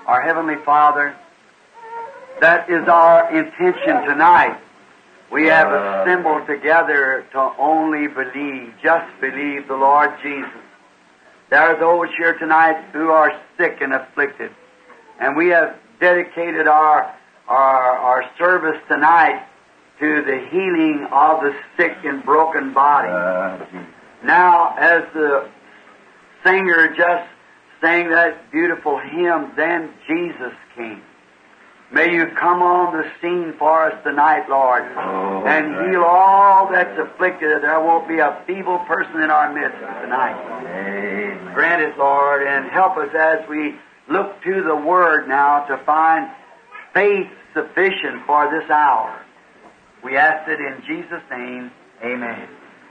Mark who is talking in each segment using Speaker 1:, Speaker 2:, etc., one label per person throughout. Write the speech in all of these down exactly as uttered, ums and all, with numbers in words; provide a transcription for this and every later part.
Speaker 1: Our Heavenly Father, that is our intention tonight. We have assembled together to only believe, just believe the Lord Jesus. There are those here tonight who are sick and afflicted, and we have dedicated our our, our service tonight to the healing of the sick and broken body. Uh, now, as the singer just sang that beautiful hymn, Then Jesus Came. May you come on the scene for us tonight, Lord, oh, and right. heal all that's afflicted, that there won't be a feeble person in our midst tonight. Amen. Grant it, Lord, and help us as we look to the Word now to find faith sufficient for this hour. We ask it in Jesus' name. Amen.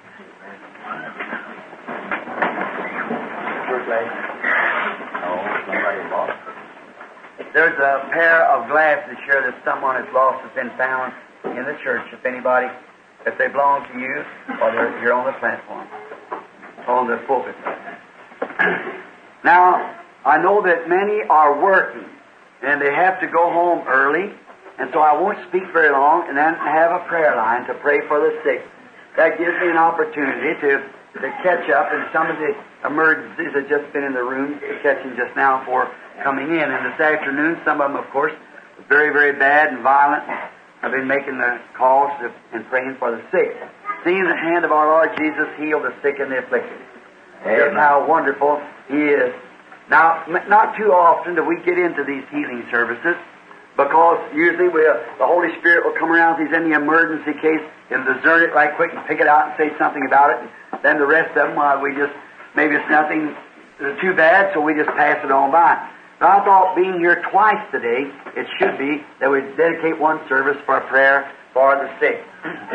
Speaker 1: There's a pair of glasses here that someone has lost has been found in the church. If anybody, if they belong to you, or they're here on the platform, on the pulpit. Now, I know that many are working, and they have to go home early, and so I won't speak very long, and then have a prayer line to pray for the sick. That gives me an opportunity to, to catch up in some of the emergencies that just been in the room, catching just now for coming in. And this afternoon, some of them, of course, very, very bad and violent. I've been making the calls and praying for the sick. Seeing the hand of our Lord Jesus heal the sick and the afflicted. Just how wonderful He is. Now, not too often do we get into these healing services, because usually we'll, the Holy Spirit will come around if He's in the emergency case and discern it right quick and pick it out and say something about it. And then the rest of them, well, we just, maybe it's nothing too bad, so we just pass it on by. But I thought, being here twice today, it should be that we dedicate one service for a prayer for the sick.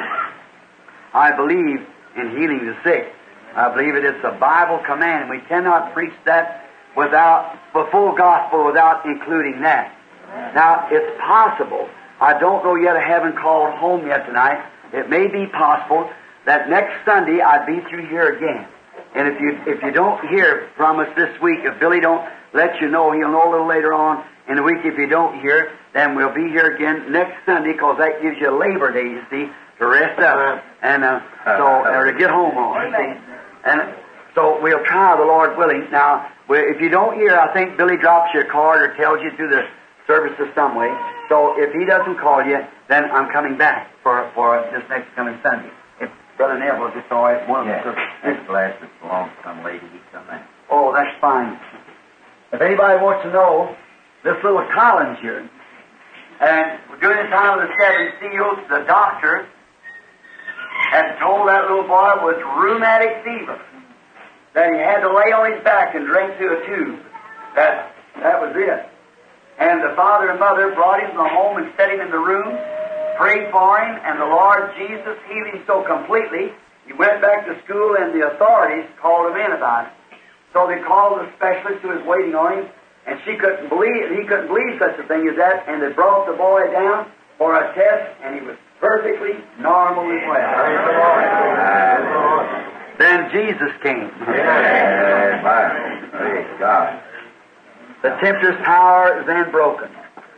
Speaker 1: I believe in healing the sick. I believe it is a Bible command, and we cannot preach that without the full gospel without including that. Now, it's possible. I don't know yet. I haven't called home yet tonight. It may be possible that next Sunday I'd be through here again. And if you if you don't hear from us this week, if Billy don't let you know, he'll know a little later on in the week. If you don't hear, then we'll be here again next Sunday, because that gives you Labor Day, you see, to rest up and uh, so or to get home on. You see, and so we'll try, the Lord willing. Now, if you don't hear, I think Billy drops you a card or tells you through the services some way. So if he doesn't call you, then I'm coming back for for this next coming Sunday. If Brother Neville just all right, one
Speaker 2: yeah,
Speaker 1: of them.
Speaker 2: This glasses belongs to some lady. He come in.
Speaker 1: Oh, that's fine. If anybody wants to know, this little Collins here, and during the time of the seven seals, the doctor had told that little boy with rheumatic fever that he had to lay on his back and drink through a tube. That that was it. And the father and mother brought him to the home and set him in the room, prayed for him, and the Lord Jesus healed him so completely, he went back to school, and the authorities called him in about it. So they called the specialist who was waiting on him, and she couldn't believe, he couldn't believe such a thing as that, and they brought the boy down for a test, and he was perfectly normal as well. Praise the Lord. Then Jesus came.
Speaker 2: Amen. Praise God.
Speaker 1: The tempter's power is then broken.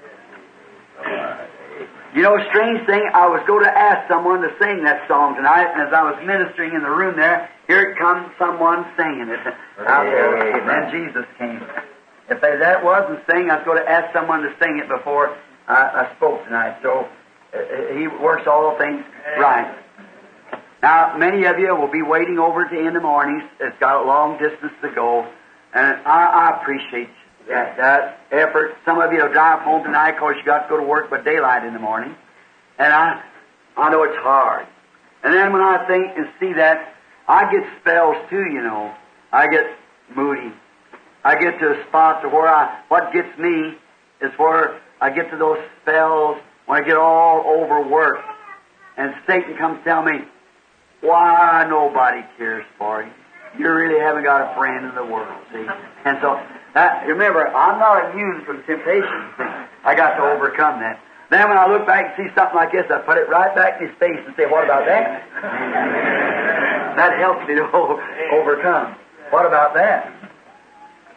Speaker 1: You know, strange thing, I was going to ask someone to sing that song tonight, and as I was ministering in the room there, here comes someone singing it out there. And then Jesus came. If they, that wasn't singing, I was going to ask someone to sing it before I, I spoke tonight. So uh, He works all things right. Now, many of you will be waiting over to in the mornings. It's got a long distance to go, and I, I appreciate that, that effort. Some of you will drive home tonight because you got to go to work by daylight in the morning, and I, I know it's hard. And then when I think and see that, I get spells too. You know, I get moody. I get to a spot to where I, what gets me is where I get to those spells when I get all overworked, and Satan comes tell me, why, nobody cares for you. You really haven't got a friend in the world, see? And so, uh, remember, I'm not immune from temptation, see? I got to overcome that. Then when I look back and see something like this, I put it right back in his face and say, what about that? That helps me to overcome. What about that?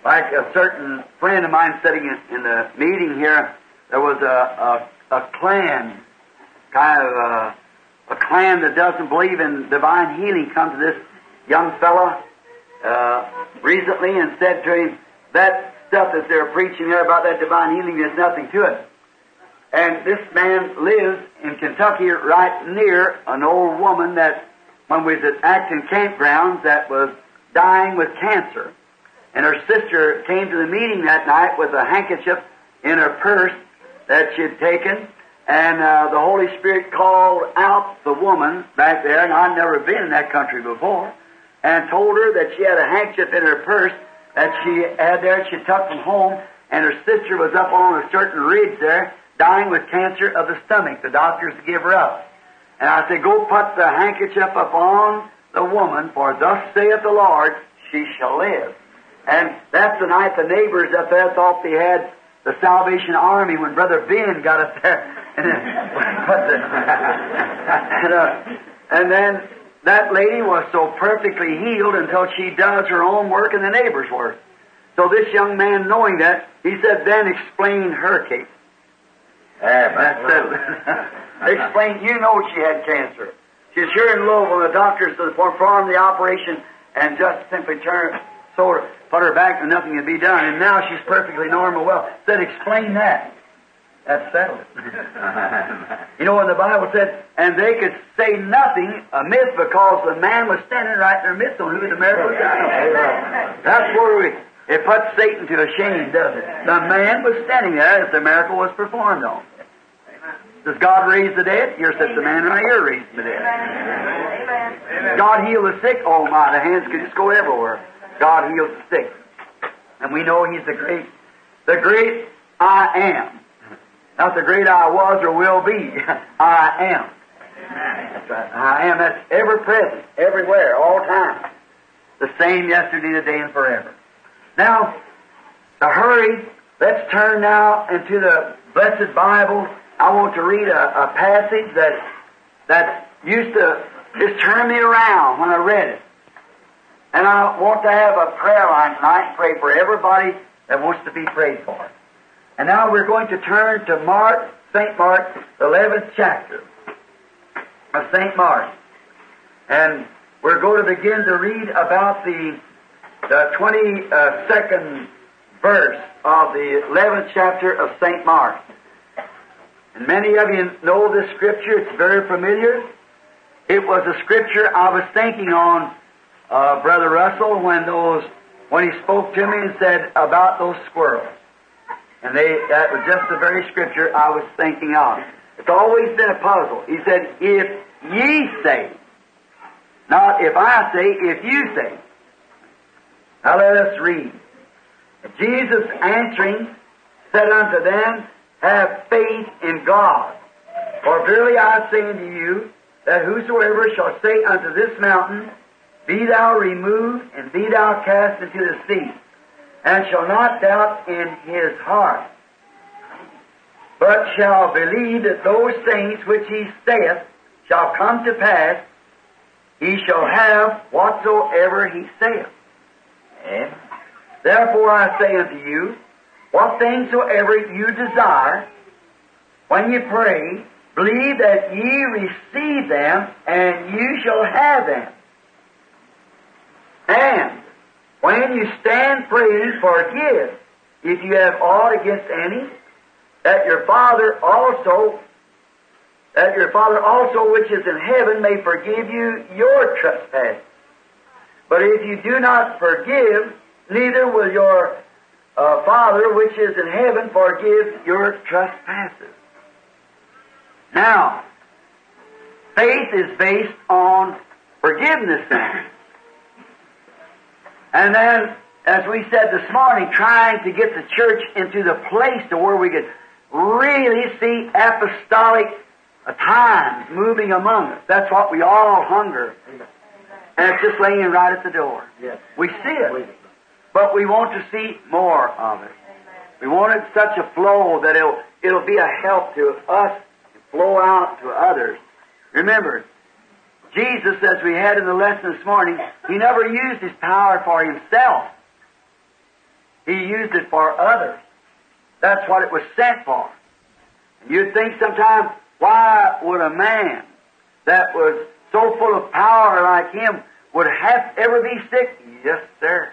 Speaker 1: Like a certain friend of mine sitting in, in the meeting here, there was a, a, a clan, kind of a, a clan that doesn't believe in divine healing, come to this young fella uh, recently and said to him, that stuff that they're preaching there about that divine healing, there's nothing to it. And this man lives in Kentucky right near an old woman that, when we was at Acton Campgrounds, that was dying with cancer. And her sister came to the meeting that night with a handkerchief in her purse that she had taken, and uh, the Holy Spirit called out the woman back there, and I'd never been in that country before, and told her that she had a handkerchief in her purse that she had there, she took from home, and her sister was up on a certain ridge there, dying with cancer of the stomach. The doctors give her up. And I said, go put the handkerchief upon the woman, for thus saith the Lord, she shall live. And that's the night the neighbors up there thought they had the Salvation Army when Brother Ben got up there. And then, and, uh, and then that lady was so perfectly healed until she does her own work and the neighbor's work. So this young man, knowing that, he said, then explain her case.
Speaker 2: Yeah,
Speaker 1: That's it. Explain, you know she had cancer. She's here in Louisville, and the doctors performed the operation and just simply turned, sort of put her back and nothing could be done. And now she's perfectly normal. Well, said, explain that. That settled it. You know, when the Bible said, and they could say nothing amiss because the man was standing right in their midst on who the miracle was done. That's where we, it puts Satan to a shame, doesn't it? The man was standing there as the miracle was performed on. Does God raise the dead? Here sits the man right here raising the dead. Amen. God heal the sick? Oh my, the hands could just go everywhere. God heals the sick. And we know He's the great, the great I am. Not the great I was or will be. I am. That's right. I am. That's ever present, everywhere, all time. The same yesterday, today, and forever. Now, to hurry, let's turn now into the blessed Bible. I want to read a, a passage that that used to just turn me around when I read it. And I want to have a prayer line tonight and pray for everybody that wants to be prayed for. And now we're going to turn to Mark, Saint Mark, the eleventh chapter of Saint Mark. And we're going to begin to read about the, the twenty-second verse of the eleventh chapter of Saint Mark. And many of you know this scripture. It's very familiar. It was a scripture I was thinking on, uh, Brother Russell, when those when he spoke to me and said about those squirrels. And they, that was just the very scripture I was thinking of. It's always been a puzzle. He said, if ye say, not if I say, if you say. Now let us read. Jesus answering said unto them, have faith in God. For verily I say unto you, that whosoever shall say unto this mountain, be thou removed, and be thou cast into the sea, and shall not doubt in his heart, but shall believe that those things which he saith shall come to pass, he shall have whatsoever he saith. And therefore I say unto you, what things soever you desire, when you pray, believe that ye receive them, and you shall have them. And when you stand praying, forgive, if you have aught against any, that your Father also, that your Father also which is in heaven may forgive you your trespasses. But if you do not forgive, neither will your uh, Father which is in heaven forgive your trespasses. Now, faith is based on forgiveness then. And then, as we said this morning, trying to get the church into the place to where we could really see apostolic times moving among us. That's what we all hunger. And it's just laying right at the door.
Speaker 2: Yes.
Speaker 1: We see it, but we want to see more of it. We want it such a flow that it'll, it'll be a help to us, flow out to others. Remember, Jesus, as we had in the lesson this morning, He never used His power for Himself. He used it for others. That's what it was sent for. And you'd think sometimes, why would a man that was so full of power like him would have ever be sick? Yes, sir.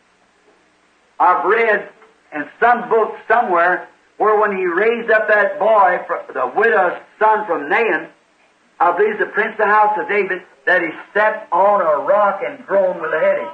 Speaker 1: I've read in some book somewhere where when he raised up that boy, the widow's son from Nain, I believe the prince of the house of David, that he stepped on a rock and groaned with a headache.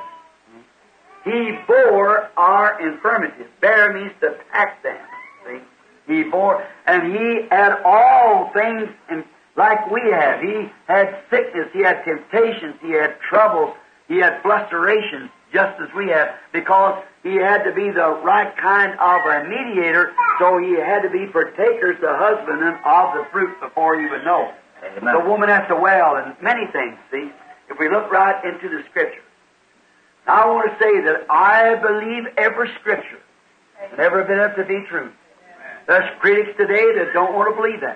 Speaker 1: He bore our infirmities. Bear means to pack them. See? He bore, and he had all things in, like we have. He had sickness, he had temptations, he had troubles, he had flusterations, just as we have, because he had to be the right kind of a mediator, so he had to be partakers, the husbandman of the fruit before he would know. Amen. The woman at the well, and many things, see, if we look right into the Scripture. Now I want to say that I believe every Scripture, and every bit of it to be true. There's critics today that don't want to believe that.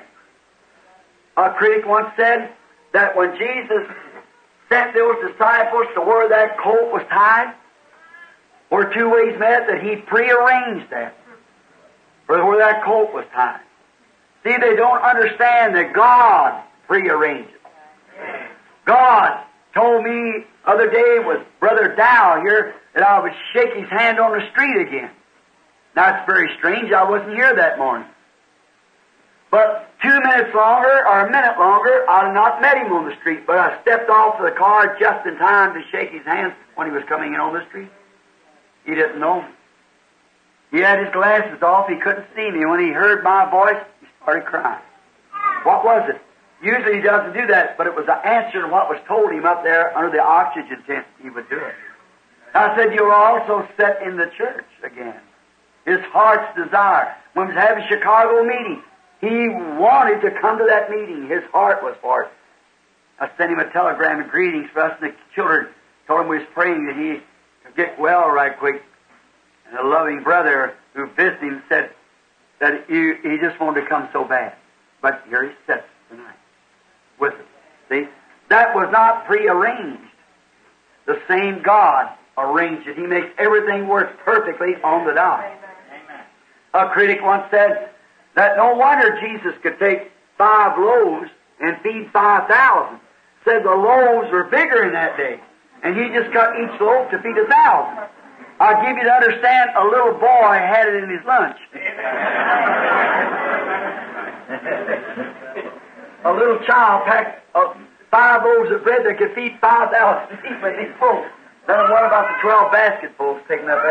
Speaker 1: A critic once said that when Jesus sent those disciples to where that colt was tied, where two ways met, that he prearranged that for where that colt was tied. See, they don't understand that God prearranged it. God told me the other day with Brother Dow here that I would shake his hand on the street again. Now, it's very strange. I wasn't here that morning. But two minutes longer or a minute longer, I'd have not met him on the street. But I stepped off of the car just in time to shake his hand when he was coming in on the street. He didn't know me. He had his glasses off. He couldn't see me. When he heard my voice, he started crying. What was it? Usually he doesn't do that, but it was an answer to what was told him up there under the oxygen tent. He would do it. I said, you're also set in the church again. His heart's desire. When he was having a Chicago meeting, he wanted to come to that meeting. His heart was for it. I sent him a telegram of greetings for us and the children. Told him we was praying that he could get well right quick. And a loving brother who visited him said that he, he just wanted to come so bad. But here he sits tonight with us. See? That was not prearranged. The same God arranged it. He makes everything work perfectly on the dot. A critic once said that no wonder Jesus could take five loaves and feed five thousand. Said the loaves were bigger in that day. And he just cut each loaf to feed a thousand. I'll give you to understand, a little boy had it in his lunch. A little child packed uh, five loaves of bread that could feed five thousand people in his full. Then what about the twelve basketfuls taking up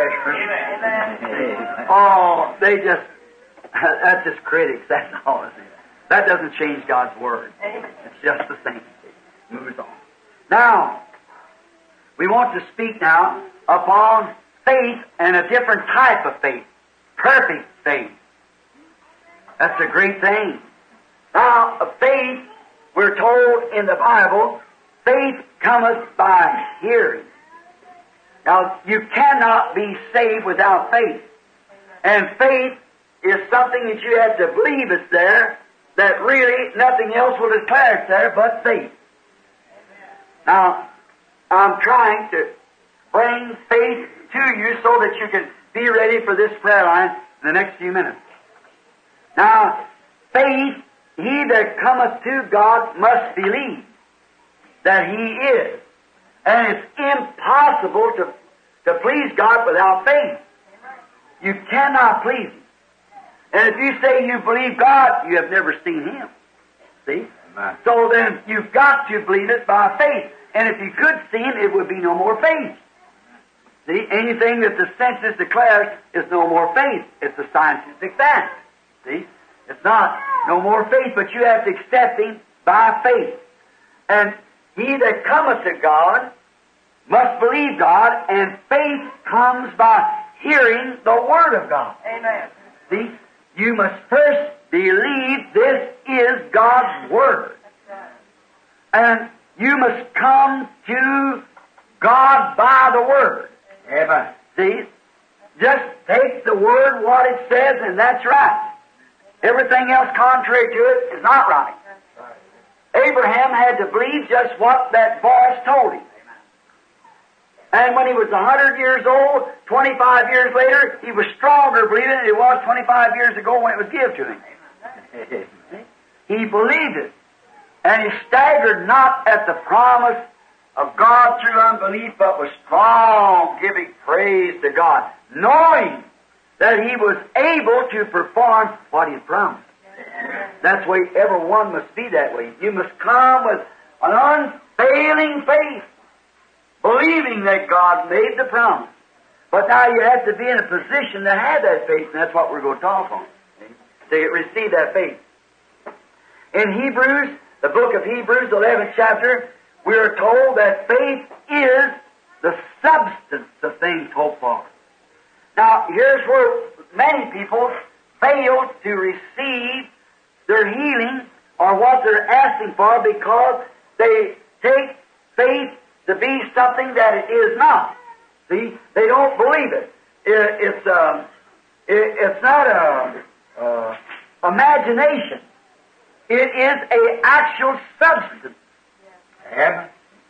Speaker 1: extra? Oh, they just, that's just critics, that's all it is. That doesn't change God's Word. It's just the same. Moves on. Now, we want to speak now upon faith and a different type of faith. Perfect faith. That's a great thing. Now, faith, we're told in the Bible, faith cometh by hearing. Now, you cannot be saved without faith. And faith is something that you have to believe is there, that really nothing else will declare it's there but faith. Now, I'm trying to bring faith to you so that you can be ready for this prayer line in the next few minutes. Now, faith, he that cometh to God must believe that He is. And it's impossible to, to please God without faith. You cannot please Him. And if you say you believe God, you have never seen Him. See? Amen. So then you've got to believe it by faith. And if you could see Him, it would be no more faith. See? Anything that the senses declares is no more faith. It's a scientific fact. See? It's not no more faith, but you have to accept Him by faith. And he that cometh to God must believe God, and faith comes by hearing the Word of God.
Speaker 3: Amen.
Speaker 1: See? You must first believe this is God's Word. And you must come to God by the Word.
Speaker 2: Amen.
Speaker 1: See? Just take the Word, what it says, and that's right. Everything else contrary to it is not right. Abraham had to believe just what that voice told him. And when he was a hundred years old, twenty-five years later, he was stronger believing than he was twenty-five years ago when it was given to him. He believed it. And he staggered not at the promise of God through unbelief, but was strong, giving praise to God, knowing that he was able to perform what he promised. That's the way everyone must be that way. You must come with an unfailing faith, believing that God made the promise. But now you have to be in a position to have that faith, and that's what we're going to talk on, to receive that faith. In Hebrews, the book of Hebrews, eleventh chapter, we are told that faith is the substance of things hoped for. Now, here's where many people fail to receive their healing or what they're asking for because they take faith to be something that it is not. See, they don't believe it. it it's uh, it, it's not a uh, imagination. It is a actual substance.
Speaker 2: Amen.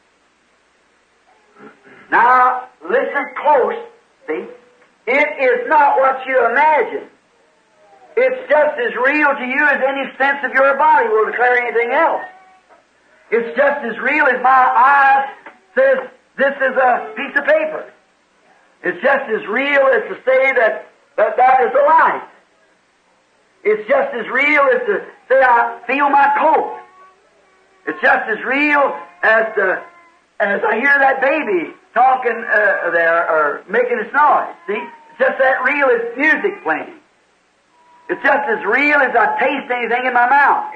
Speaker 1: Now, listen close. See, it is not what you imagine. It's just as real to you as any sense of your body will declare anything else. It's just as real as my eye says this is a piece of paper. It's just as real as to say that that, that is a light. It's just as real as to say I feel my coat. It's just as real as to, as I hear that baby talking uh, there or making its noise. See, it's just that real as music playing. It's just as real as I taste anything in my mouth.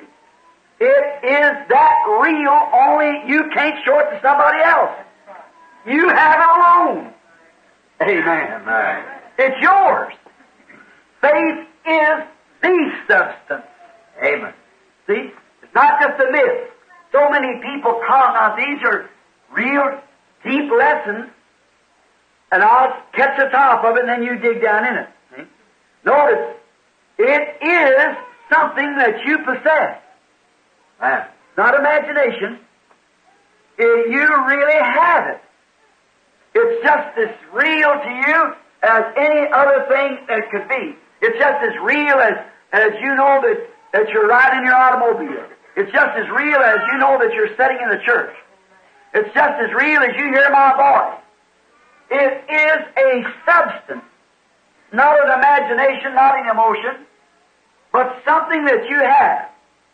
Speaker 1: It is that real, only you can't show it to somebody else. You have it alone. Amen.
Speaker 2: Amen.
Speaker 1: It's yours. Faith is the substance.
Speaker 2: Amen.
Speaker 1: See? It's not just a myth. So many people come. Now, these are real deep lessons, and I'll catch the top of it, and then you dig down in it. See? Notice, it is something that you possess.
Speaker 2: Amen.
Speaker 1: Not imagination. It, you really have it. It's just as real to you as any other thing that could be. It's just as real as, as you know that, that you're riding your automobile. It's just as real as you know that you're sitting in the church. It's just as real as you hear my voice. It is a substance, not an imagination, not an emotion, but something that you have.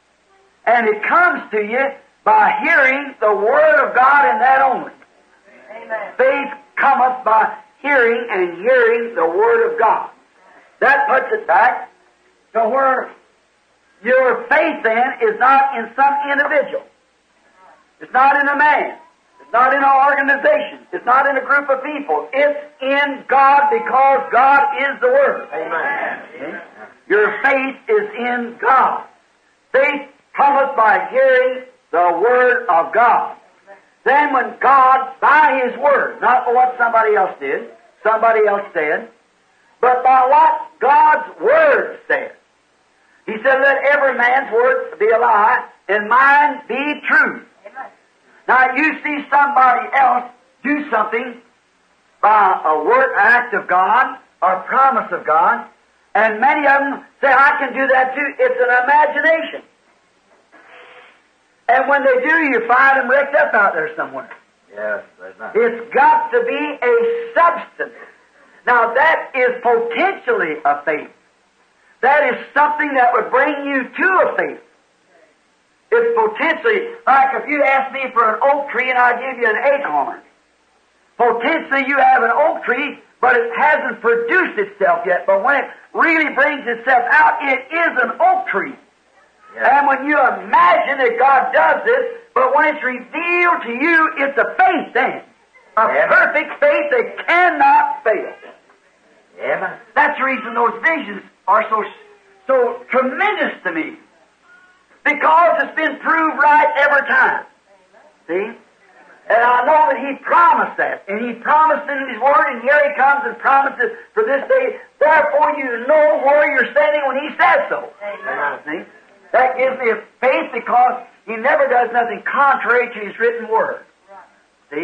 Speaker 1: And it comes to you by hearing the Word of God and that only. Amen. Faith cometh by hearing, and hearing the Word of God. That puts it back to where your faith then is not in some individual. It's not in a man. It's not in an organization. It's not in a group of people. It's in God because God is the Word.
Speaker 2: Amen.
Speaker 1: Okay? Your faith is in God. Faith cometh by hearing the Word of God. Then when God, by His Word, not by what somebody else did, somebody else said, but by what God's Word said. He said, let every man's word be a lie, and mine be true. Amen. Now you see somebody else do something by a word act of God, or promise of God, and many of them say, I can do that too. It's an imagination. And when they do, you find them wrecked up out there somewhere.
Speaker 2: Yes, there's not.
Speaker 1: It's got to be a substance. Now that is potentially a faith. That is something that would bring you to a faith. It's potentially, like if you ask me for an oak tree and I give you an acorn. Potentially you have an oak tree, but it hasn't produced itself yet. But when it really brings itself out, it is an oak tree.
Speaker 2: Yes.
Speaker 1: And when you imagine that God does this, but when it's revealed to you, it's a faith then. A
Speaker 2: Yes.
Speaker 1: perfect faith that cannot fail.
Speaker 2: Amen.
Speaker 1: That's the reason those visions are so so tremendous to me. Because it's been proved right every time. See? And I know that He promised that. And He promised in His Word, and here He comes and promises for this day. Therefore you know where you're standing when He says so.
Speaker 2: Amen.
Speaker 1: See? That gives me a faith because He never does nothing contrary to His written Word. See?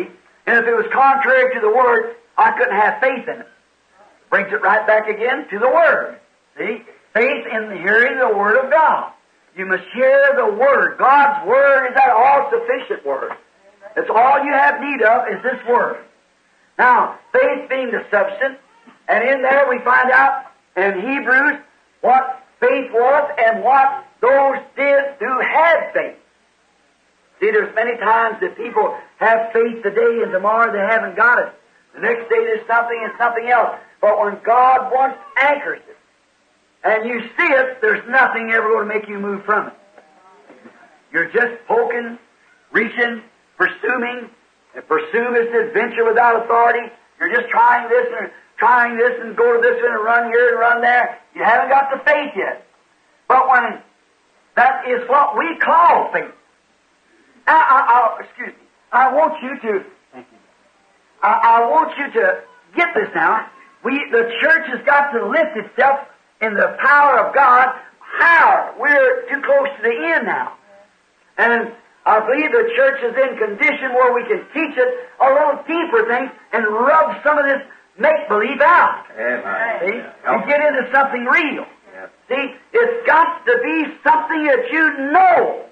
Speaker 1: And if it was contrary to the Word, I couldn't have faith in it. Brings it right back again to the Word. See? Faith in the hearing the Word of God. You must hear the Word. God's Word is that all-sufficient Word. That's all you have need of is this Word. Now, faith being the substance, and in there we find out in Hebrews what faith was and what those did who had faith. See, there's many times that people have faith today and tomorrow they haven't got it. The next day there's something and something else. But when God once anchors it, and you see it, there's nothing ever going to make you move from it. You're just poking, reaching, pursuing, and pursue this adventure without authority. You're just trying this and trying this and go to this one and run here and run there. You haven't got the faith yet. But when that is what we call faith. Now, I, I, excuse me. I want you to. Thank you. I, I want you to get this now. We, the church has got to lift itself in the power of God. How? We're too close to the end now, and I believe the church is in condition where we can teach it a little deeper things and rub some of this make-believe out.
Speaker 2: Amen.
Speaker 1: See? And get into something real.
Speaker 2: Yes.
Speaker 1: See? It's got to be something that you know.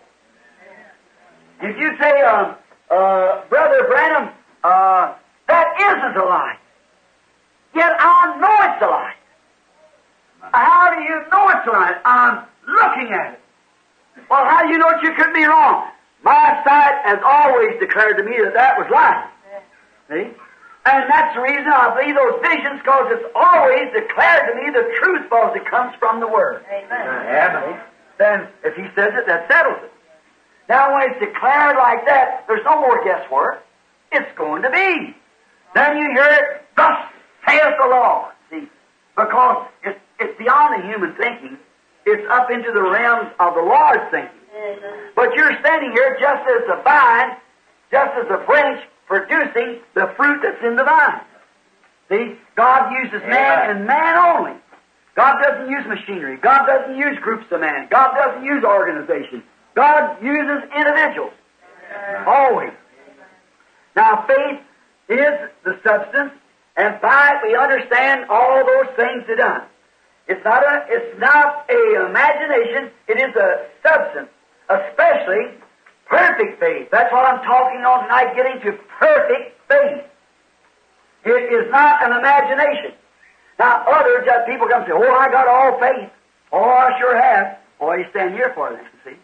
Speaker 1: If you say, uh, uh, Brother Branham, uh, that isn't a lie, yet I know it's a lie. How do you know it's a lie? I'm looking at it. Well, how do you know it? You could be wrong. My sight has always declared to me that that was lying. See? And that's the reason I believe those visions, because it's always declared to me the truth, because it comes from the Word.
Speaker 2: Amen. Amen.
Speaker 1: Then, if He says it, that settles it. Now, when it's declared like that, there's no more guesswork. It's going to be. Then you hear it, thus saith the Lord. See? Because it's, it's beyond the human thinking. It's up into the realms of the Lord's thinking. But you're standing here just as a vine, just as a branch producing the fruit that's in the vine. See? God uses man and man only. God doesn't use machinery. God doesn't use groups of man. God doesn't use organizations. God uses individuals. Always. Now, faith is the substance, and by it we understand all those things are done. It's not a, it's not a imagination, it is a substance, especially perfect faith. That's what I'm talking on tonight, getting to perfect faith. It is not an imagination. Now, others, uh, people come and say, oh, I got all faith. Oh, I sure have. Well, you stand here for that, see?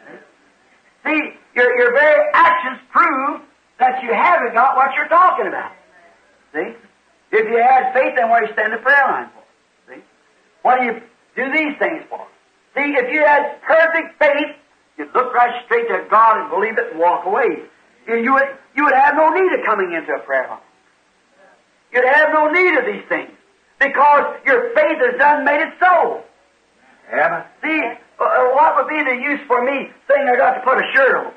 Speaker 1: See, your, your very actions prove that you haven't got what you're talking about. See? If you had faith, then what do you stand the prayer line for? See? What do you do these things for? See, if you had perfect faith, you'd look right straight to God and believe it and walk away. You, you, would, you would have no need of coming into a prayer line. You'd have no need of these things, because your faith has done made it so.
Speaker 2: Amen.
Speaker 1: See, uh, what would be the use for me saying I got to put a shirt on?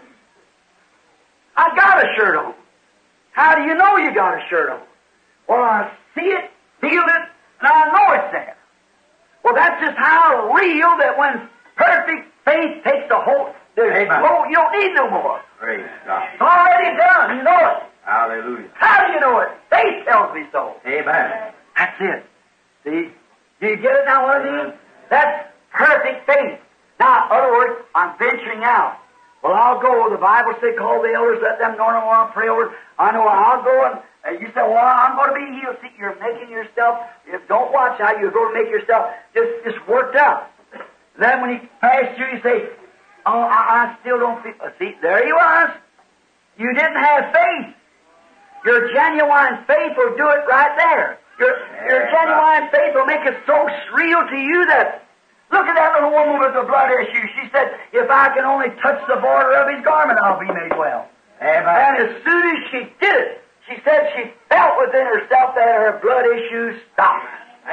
Speaker 1: I got a shirt on. How do you know you got a shirt on? Well, I see it, feel it, and I know it's there. Well, that's just how real that when perfect faith takes the whole, there's no, you don't need no more.
Speaker 2: Praise God.
Speaker 1: It's already done. You know it.
Speaker 2: Hallelujah.
Speaker 1: How do you know it? Faith tells me so.
Speaker 2: Amen.
Speaker 1: That's it. See? Do you get it now, what I mean? That's perfect faith. Now, in other words, I'm venturing out. Well, I'll go. The Bible says, call the elders, let them know and I'll pray over. I know I'll go and uh, you say, well, I'm going to be healed. See, you're making yourself, if, don't watch how you're going to make yourself just, just worked up. Then when he passed you, you say, oh, I, I still don't feel. Uh, see, there he was. You didn't have faith. Your genuine faith will do it right there. Your, your genuine faith will make it so real to you that, look at that little woman with the blood issue. She said, if I can only touch the border of his garment, I'll be made well.
Speaker 2: Amen.
Speaker 1: And as soon as she did it, she said she felt within herself that her blood issue stopped.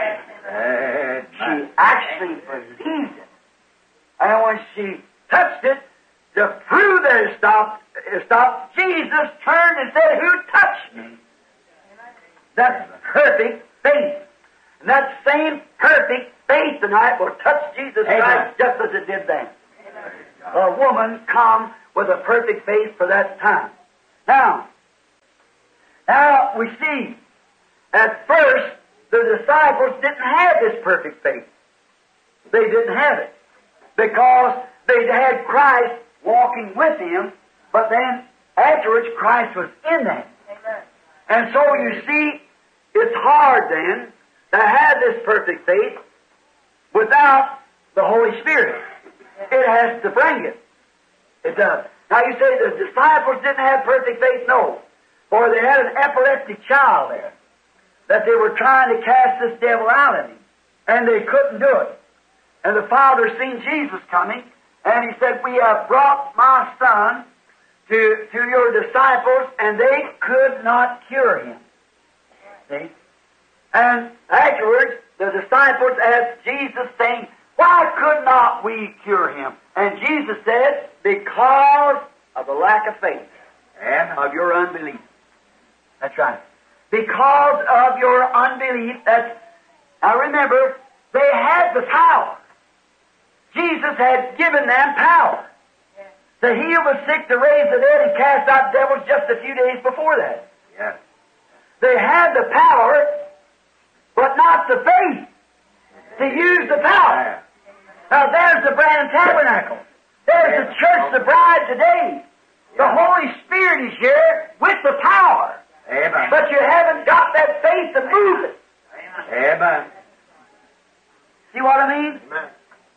Speaker 2: Amen.
Speaker 1: She actually believed it. And when she touched it, to prove that it stopped, it stopped, Jesus turned and said, who touched me? That's perfect faith. And that same perfect faith tonight will touch Jesus Christ just as it did then. A woman come with a perfect faith for that time. Now, Now, we see, at first, the disciples didn't have this perfect faith. They didn't have it. Because they had Christ walking with them, but then afterwards Christ was in them.
Speaker 2: Amen.
Speaker 1: And so you see, it's hard then to have this perfect faith without the Holy Spirit. It has to bring it. It does. Now you say the disciples didn't have perfect faith? No. For they had an epileptic child there that they were trying to cast this devil out of him. And they couldn't do it. And the father seen Jesus coming, and he said, we have brought my son to, to your disciples, and they could not cure him. See? And afterwards, the disciples asked Jesus, saying, why could not we cure him? And Jesus said, because of the lack of faith, and of your unbelief. That's right. Because of your unbelief, that's, now remember, they had the power. Jesus had given them power to heal the sick, to raise the dead, and cast out devils just a few days before that.
Speaker 2: Yes.
Speaker 1: They had the power, but not the faith to use the power. Now there's the Branham Tabernacle. There's the church, the bride today. The Holy Spirit is here with the power.
Speaker 2: Amen.
Speaker 1: But you haven't got that faith to move it.
Speaker 2: Amen.
Speaker 1: See what I mean?
Speaker 2: Amen.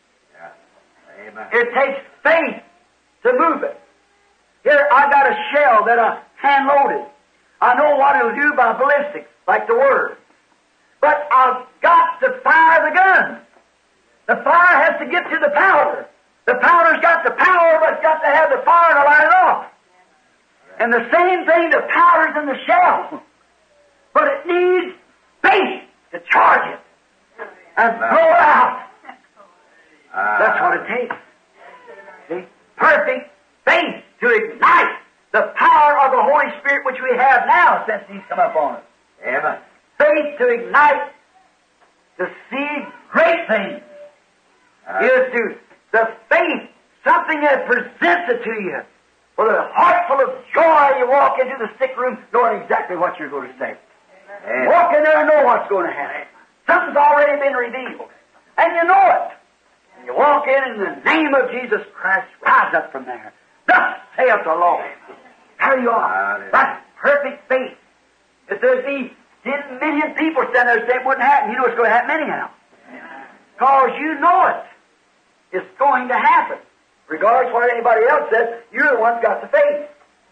Speaker 2: Amen.
Speaker 1: It takes faith to move it. Here, I got a shell that I hand-loaded. I know what it'll do by ballistics, like the Word. But I've got to fire the gun. The fire has to get to the powder. The powder's got the power, but it's got to have the fire to light it off. And the same thing, the powder's in the shell. But it needs faith to charge it and blow it out.
Speaker 2: Uh,
Speaker 1: That's what it takes. See? Perfect faith to ignite the power of the Holy Spirit which we have now since He's come upon us.
Speaker 2: Amen.
Speaker 1: Faith to ignite, to see great things,
Speaker 2: Uh,
Speaker 1: is to the faith, something that presents it to you. With a heart full of joy, you walk into the sick room knowing exactly what you're going to say.
Speaker 2: Amen.
Speaker 1: Walk in there and know what's going to happen. Something's already been revealed. And you know it. And you walk in in the name of Jesus Christ, rise up from there. Thus saith the Lord. There you are.
Speaker 2: Hallelujah.
Speaker 1: That's perfect faith. If there'd be ten million people standing there saying it wouldn't happen, you know it's going to happen anyhow. Because you know it. It's going to happen. Regardless of what anybody else says, you're the one that's got the faith.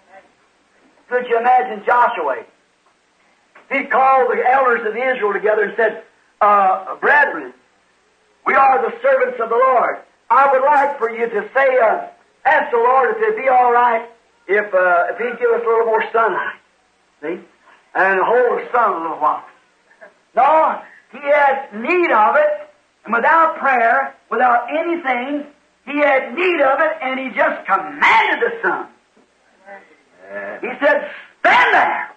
Speaker 1: Could you imagine Joshua? He called the elders of Israel together and said, uh, brethren, we are the servants of the Lord. I would like for you to say, uh, ask the Lord if it'd be all right if, uh, if He'd give us a little more sunlight. See? And hold the sun a little while. No, He had need of it, and without prayer, without anything, He had need of it, and He just commanded the sun.
Speaker 2: Amen.
Speaker 1: He said, stand there.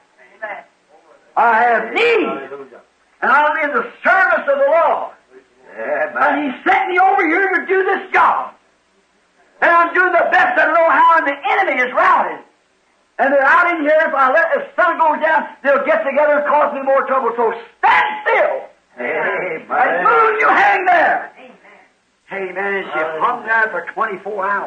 Speaker 1: I have need, and I'm in the service of the Lord.
Speaker 2: Amen.
Speaker 1: And He sent me over here to do this job. And I'm doing the best I know how, and the enemy is routed. And they're out in here. If I let the sun go down, they'll get together and cause me more trouble. So stand still.
Speaker 2: Amen.
Speaker 1: And move, you hang there. Amen. And she hung there for twenty-four hours.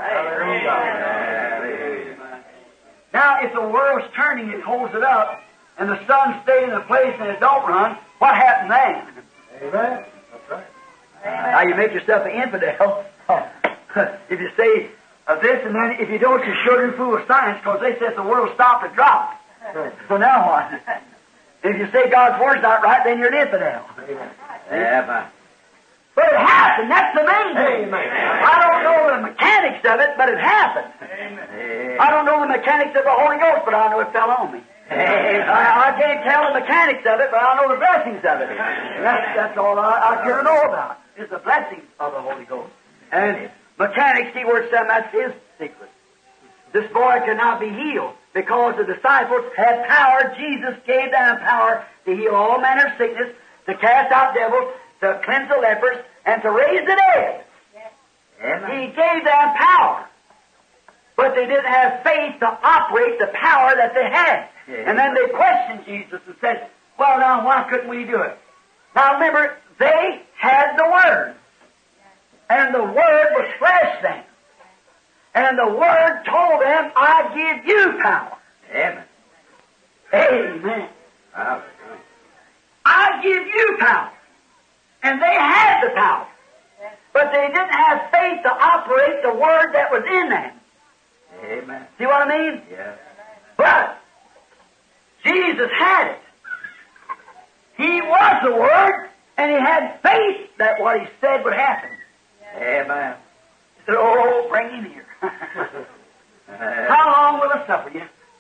Speaker 2: Hallelujah.
Speaker 1: Now, if the world's turning, it holds it up, and the sun stayed in the place and it don't run, what happens then?
Speaker 2: Amen. That's right.
Speaker 1: Now, you make yourself an infidel if you say uh, this, and then if you don't, you're sure to fool with science, because they said the world stopped and dropped. So now what? If you say God's Word's not right, then you're an infidel.
Speaker 2: Amen.
Speaker 1: But it happened. That's the main thing.
Speaker 2: Amen.
Speaker 1: I don't know the mechanics of it, but it happened.
Speaker 2: Amen.
Speaker 1: I don't know the mechanics of the Holy Ghost, but I know it fell on me. I, I can't tell the mechanics of it, but I know the blessings of it. That's, that's all I, I care to know about, is the blessings of the Holy Ghost. And mechanics, see where it's done, that's His secret. This boy could not be healed because the disciples had power. Jesus gave them power to heal all manner of sickness, to cast out devils, to cleanse the lepers, and to raise the dead.
Speaker 2: Amen.
Speaker 1: He gave them power. But they didn't have faith to operate the power that they had.
Speaker 2: Yeah.
Speaker 1: And then they questioned Jesus and said, well, now, why couldn't we do it? Now, remember, they had the Word. And the Word was flesh then. And the Word told them, I give you power.
Speaker 2: Amen.
Speaker 1: Amen.
Speaker 2: Hallelujah.
Speaker 1: I give you power. And they had the power. But they didn't have faith to operate the Word that was in them.
Speaker 2: Amen.
Speaker 1: See what I mean?
Speaker 2: Yes.
Speaker 1: But Jesus had it. He was the Word, and he had faith that what he said would happen.
Speaker 2: Amen.
Speaker 1: He said, oh, bring him here. How long will I suffer you?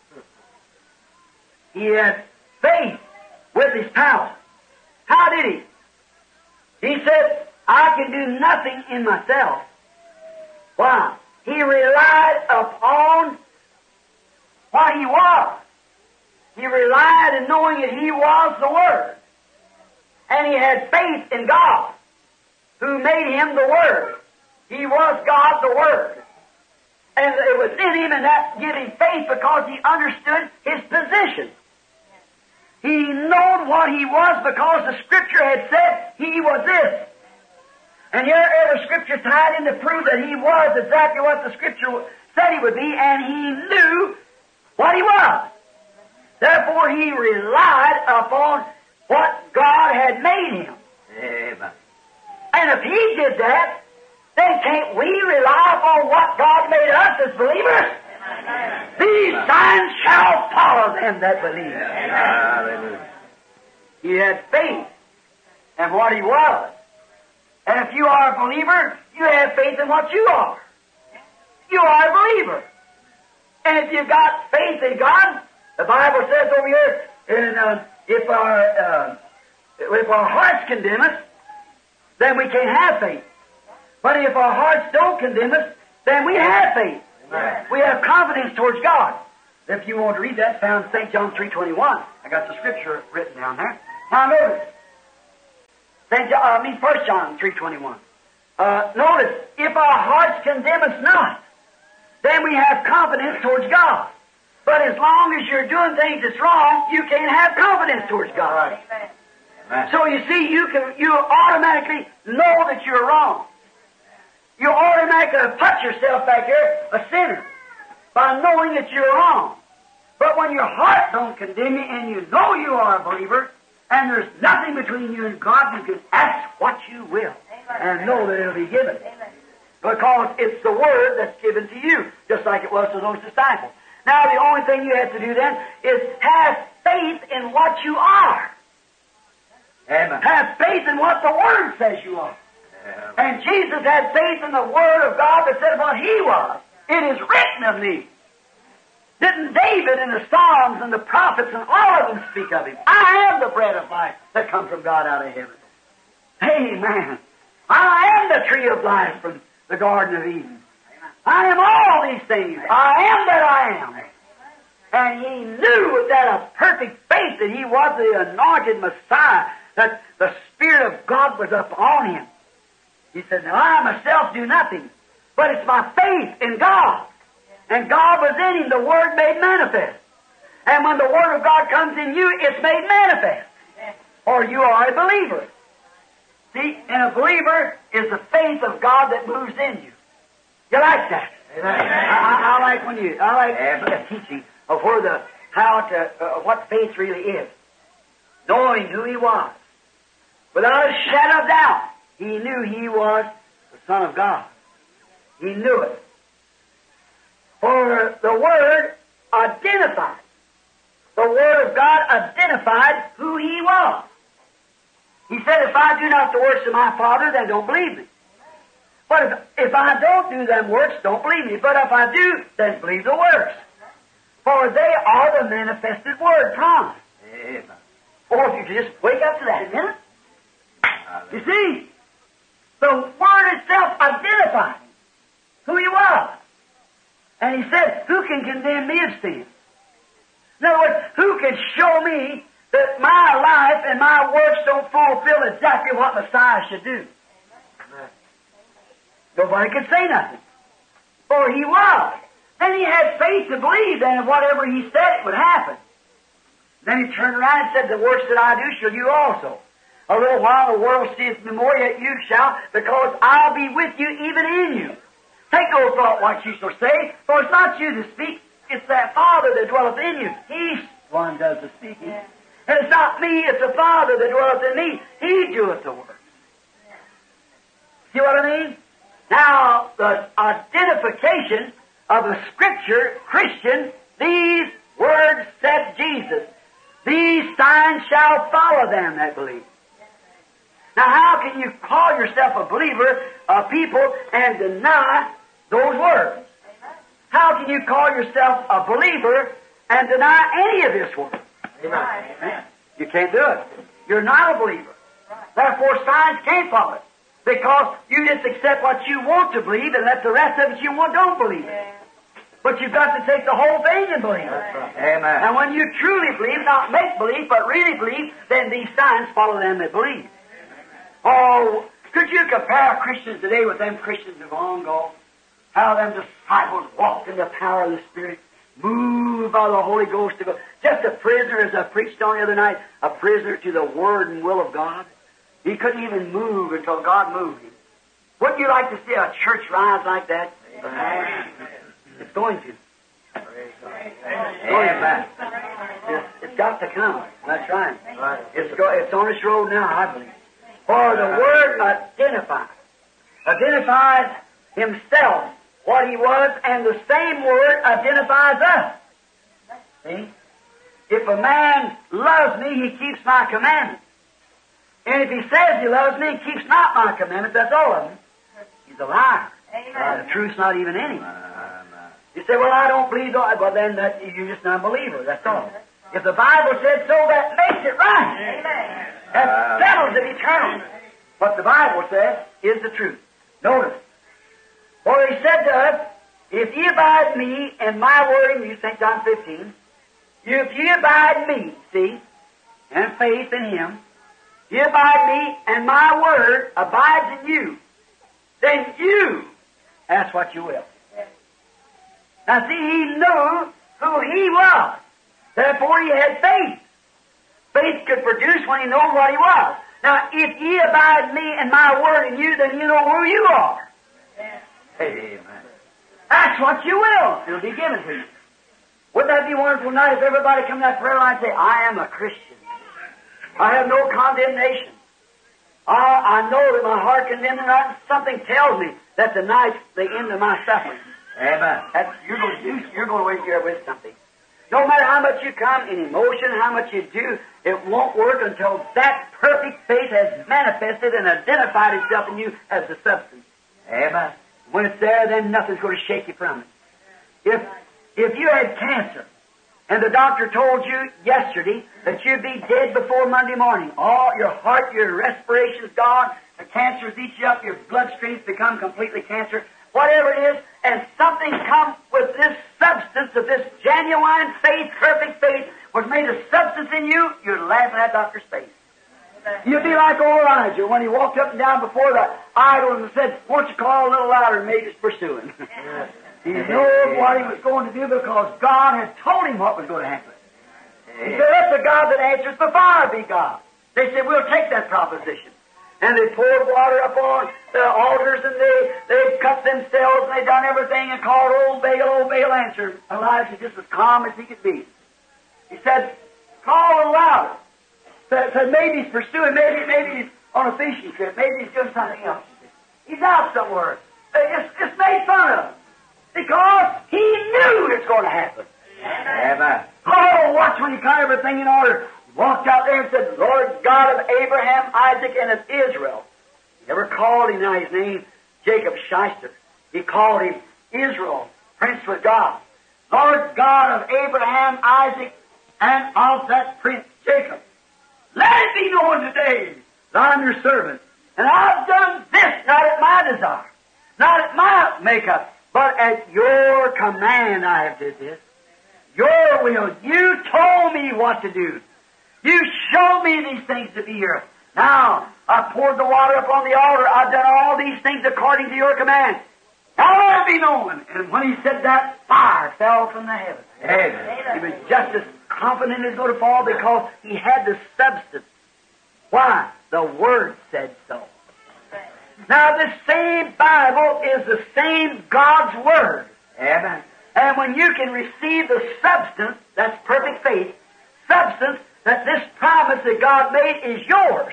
Speaker 1: He had faith with his power. How did he? He said, I can do nothing in myself. Why? He relied upon what he was. He relied in knowing that he was the Word. And he had faith in God, who made him the Word. He was God the Word. And it was in him, and that gave him faith because he understood his position. He knew what he was because the Scripture had said he was this. And here every Scripture tied in to prove that he was exactly what the Scripture said he would be, and he knew what he was. Therefore, he relied upon what God had made him.
Speaker 2: Amen.
Speaker 1: And if he did that, then can't we rely upon what God made us as believers? Amen. These signs shall follow them that believe.
Speaker 2: Hallelujah.
Speaker 1: He had faith in what he was. And if you are a believer, you have faith in what you are. You are a believer. And if you've got faith in God, the Bible says over here, in, uh, if our uh, if our hearts condemn us, then we can't have faith. But if our hearts don't condemn us, then we have faith.
Speaker 2: Amen.
Speaker 1: We have confidence towards God. If you want to read that, found Saint John three twenty-one. I got the Scripture written down there. Now notice, Saint John, I mean First John three twenty-one. Uh, notice, if our hearts condemn us not, then we have confidence towards God. But as long as you're doing things that's wrong, you can't have confidence towards God.
Speaker 2: Amen.
Speaker 1: So you see, you can you automatically know that you're wrong. You automatically put yourself back here a sinner by knowing that you're wrong. But when your heart don't condemn you and you know you are a believer and there's nothing between you and God, you can ask what you will and know that it'll be given. Because it's the Word that's given to you, just like it was to those disciples. Now the only thing you have to do then is have faith in what you are.
Speaker 2: Amen.
Speaker 1: Have faith in what the Word says you are.
Speaker 2: Amen.
Speaker 1: And Jesus had faith in the Word of God that said what He was. It is written of me. Didn't David and the Psalms and the prophets and all of them speak of Him? I am the bread of life that come from God out of heaven. Amen. I am the tree of life from the Garden of Eden. I am all these things. I am that I am. And he knew with that a perfect faith that he was the anointed Messiah, that the Spirit of God was upon him. He said, now I myself do nothing, but it's my faith in God. And God was in him, the Word made manifest. And when the Word of God comes in you, it's made manifest. Or you are a believer. See, and a believer is the faith of God that moves in you. You like that?
Speaker 2: Amen.
Speaker 1: I, I, I like when you, I like
Speaker 2: Amen.
Speaker 1: the teaching of where the, how to, uh, what faith really is. Knowing who he was. Without a shadow of doubt, he knew he was the Son of God. He knew it. For the Word identified. The Word of God identified who he was. He said, if I do not the works of my Father, then don't believe me. But if, if I don't do them works, don't believe me. But if I do, then believe the works. For they are the manifested Word promised.
Speaker 2: Amen.
Speaker 1: Or if you could just wake up to that a minute. You see, the Word itself identified who he was. And he said, who can condemn me of sin? In other words, who can show me that my life and my works don't fulfill exactly what Messiah should do? Nobody could say nothing. For he was. And he had faith to believe that whatever he said, it would happen. Then he turned around and said, the works that I do shall you also. A little while the world seeth me more, yet you shall, because I'll be with you, even in you. Take no thought what you shall say, for it's not you that speak, it's that Father that dwelleth in you. He's the one does the speaking. Yeah. And it's not me, it's the Father that dwelleth in me. He doeth the work. See what I mean? Now, the identification of a Scripture Christian, these words said Jesus. These signs shall follow them that believe. Now, how can you call yourself a believer of people and deny those words? How can you call yourself a believer and deny any of this word? Amen. You can't do it. You're not a believer. Therefore, signs can't follow it. Because you just accept what you want to believe and let the rest of it you want don't believe it. But you've got to take the whole thing and believe it.
Speaker 2: Amen.
Speaker 1: And when you truly believe, not make believe, but really believe, then these signs follow them that believe. Oh, could you compare Christians today with them Christians of long ago? How them disciples walked in the power of the Spirit, moved by the Holy Ghost to go. Just a prisoner, as I preached on the other night, a prisoner to the Word and will of God. He couldn't even move until God moved him. Wouldn't you like to see a church rise like that? Amen. It's going to. Amen. It's, it's got to come. That's right. It's, go, it's on its road now, I believe. For the Word identified. Identified Himself, what He was, and the same Word identifies us. See? If a man loves me, he keeps my commandments. And if he says he loves me and keeps not my commandments, that's all of them, he's a liar. Uh, the truth's not even in him. You say, well, I don't believe that. Well, then that, you're just not a believer. That's all. If the Bible said so, that makes it right. Amen. That settles it eternally. What the Bible says is the truth. Notice. For He said to us, if ye abide in me and my word in you, Saint John fifteen, if ye abide in me, see, and faith in Him, ye abide in me and my word abides in you, then you ask what you will. Now see, He knew who He was. Therefore He had faith. Faith could produce when He knew what He was. Now, if ye abide in me and my word in you, then you know who you are. Amen. Ask what you will. It'll be given to you. Wouldn't that be wonderful tonight if everybody come to that prayer line and say, I am a Christian. I have no condemnation. I, I know that my heart condemns not. Something tells me that tonight's the end of my suffering.
Speaker 2: Amen.
Speaker 1: That's, you're going to do, you're going to wait here with something. No matter how much you come in emotion, how much you do, it won't work until that perfect faith has manifested and identified itself in you as the substance.
Speaker 2: Amen.
Speaker 1: When it's there, then nothing's going to shake you from it. If if you had cancer, and the doctor told you yesterday that you'd be dead before Monday morning, all your heart, your respiration's gone, the cancer's eat you up, your bloodstream's become completely cancer, whatever it is, and something come with this substance of this genuine faith, perfect faith, was made a substance in you, you'd laugh in that doctor's face. You'd be like old Elijah when he walked up and down before the idol and said, won't you call a little louder, and made his pursuing. He knew what he was going to do because God had told him what was going to happen. He said, let the God that answers the fire be God. They said, we'll take that proposition. And they poured water upon the altars, and they, they cut themselves, and they done everything, and called old Baal. Old Baal answered. Elijah just as calm as he could be. He said, call a little louder. Said, said maybe he's pursuing, maybe maybe he's on a fishing trip, maybe he's doing something else. He's out somewhere. It's, it's made fun of. Because he knew it's going to happen.
Speaker 2: Amen.
Speaker 1: Oh, watch when he got everything in order. Walked out there and said, Lord God of Abraham, Isaac, and of Israel. He never called him now his name Jacob Shyster. He called him Israel, Prince with God. Lord God of Abraham, Isaac, and of that Prince Jacob. Let it be known today that I'm your servant. And I've done this, not at my desire, not at my makeup, but at your command I have did this. Your will. You told me what to do. You showed me these things to be here. Now, I poured the water upon the altar. I've done all these things according to your command. Now, shall be known. And when he said that, fire fell from the heavens.
Speaker 2: Amen.
Speaker 1: He was just as confident it was going to fall because he had the substance. Why? The Word said so. Now, this same Bible is the same God's Word.
Speaker 2: Amen.
Speaker 1: And when you can receive the substance, that's perfect faith, substance that this promise that God made is yours.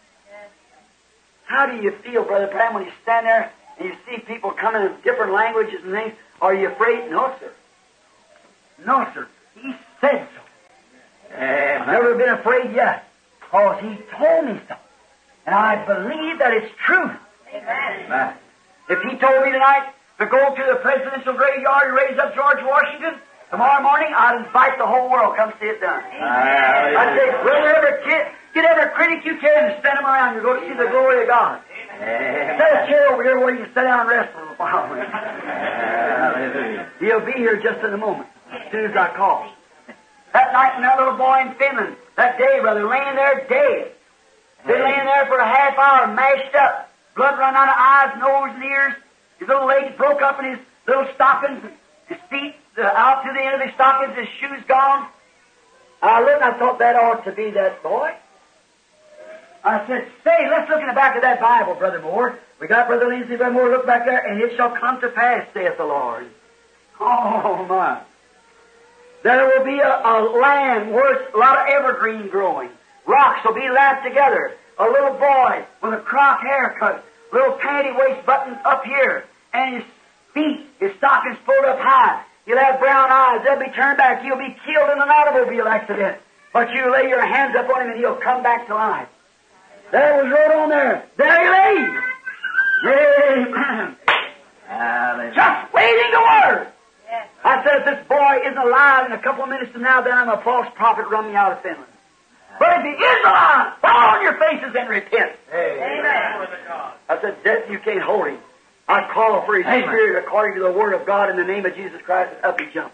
Speaker 1: How do you feel, Brother Bram, when you stand there and you see people coming in different languages and things? Are you afraid? No, sir. No, sir. He said so.
Speaker 2: Amen.
Speaker 1: I've never been afraid yet, because He told me so. And I believe that it's true.
Speaker 2: Amen.
Speaker 1: If He told me tonight to go to the presidential graveyard and raise up George Washington, tomorrow morning I'd invite the whole world to come see it done. I'd say, brother, every kid, get every critic you can and send them around. You go to see the glory of God.
Speaker 2: Amen.
Speaker 1: Set a chair over here where you can sit down and rest for a little while.
Speaker 2: Hallelujah.
Speaker 1: He'll be here just in a moment, as soon as I call. That night when that little boy in Finland, that day, brother, laying there dead. Been laying there for a half hour, mashed up. Blood run out of eyes, nose, and ears. His little legs broke up in his little stockings. His feet uh, out to the end of his stockings, his shoes gone. I looked and I thought that ought to be that boy. I said, say, let's look in the back of that Bible, Brother Moore. We got Brother Lindsay, Brother Moore, look back there, and it shall come to pass, saith the Lord. Oh, my. There will be a, a land where it's a lot of evergreen growing. Rocks will be lapped together. A little boy with a cropped haircut, little panty waist buttons up here, and his feet, his stockings pulled up high. He'll have brown eyes. They'll be turned back. He'll be killed in an automobile accident. But you lay your hands up on him and he'll come back to life. There was wrote on there. There he lays. Amen.
Speaker 2: Hallelujah.
Speaker 1: Just waiting the word. I said, if this boy isn't alive in a couple of minutes from now, then I'm a false prophet, run me out of Finland. But if he is alive, fall on your faces and repent.
Speaker 2: Amen.
Speaker 1: I said, death, you can't hold him. I call for his
Speaker 2: Amen.
Speaker 1: spirit according to the word of God in the name of Jesus Christ, and up he jumps.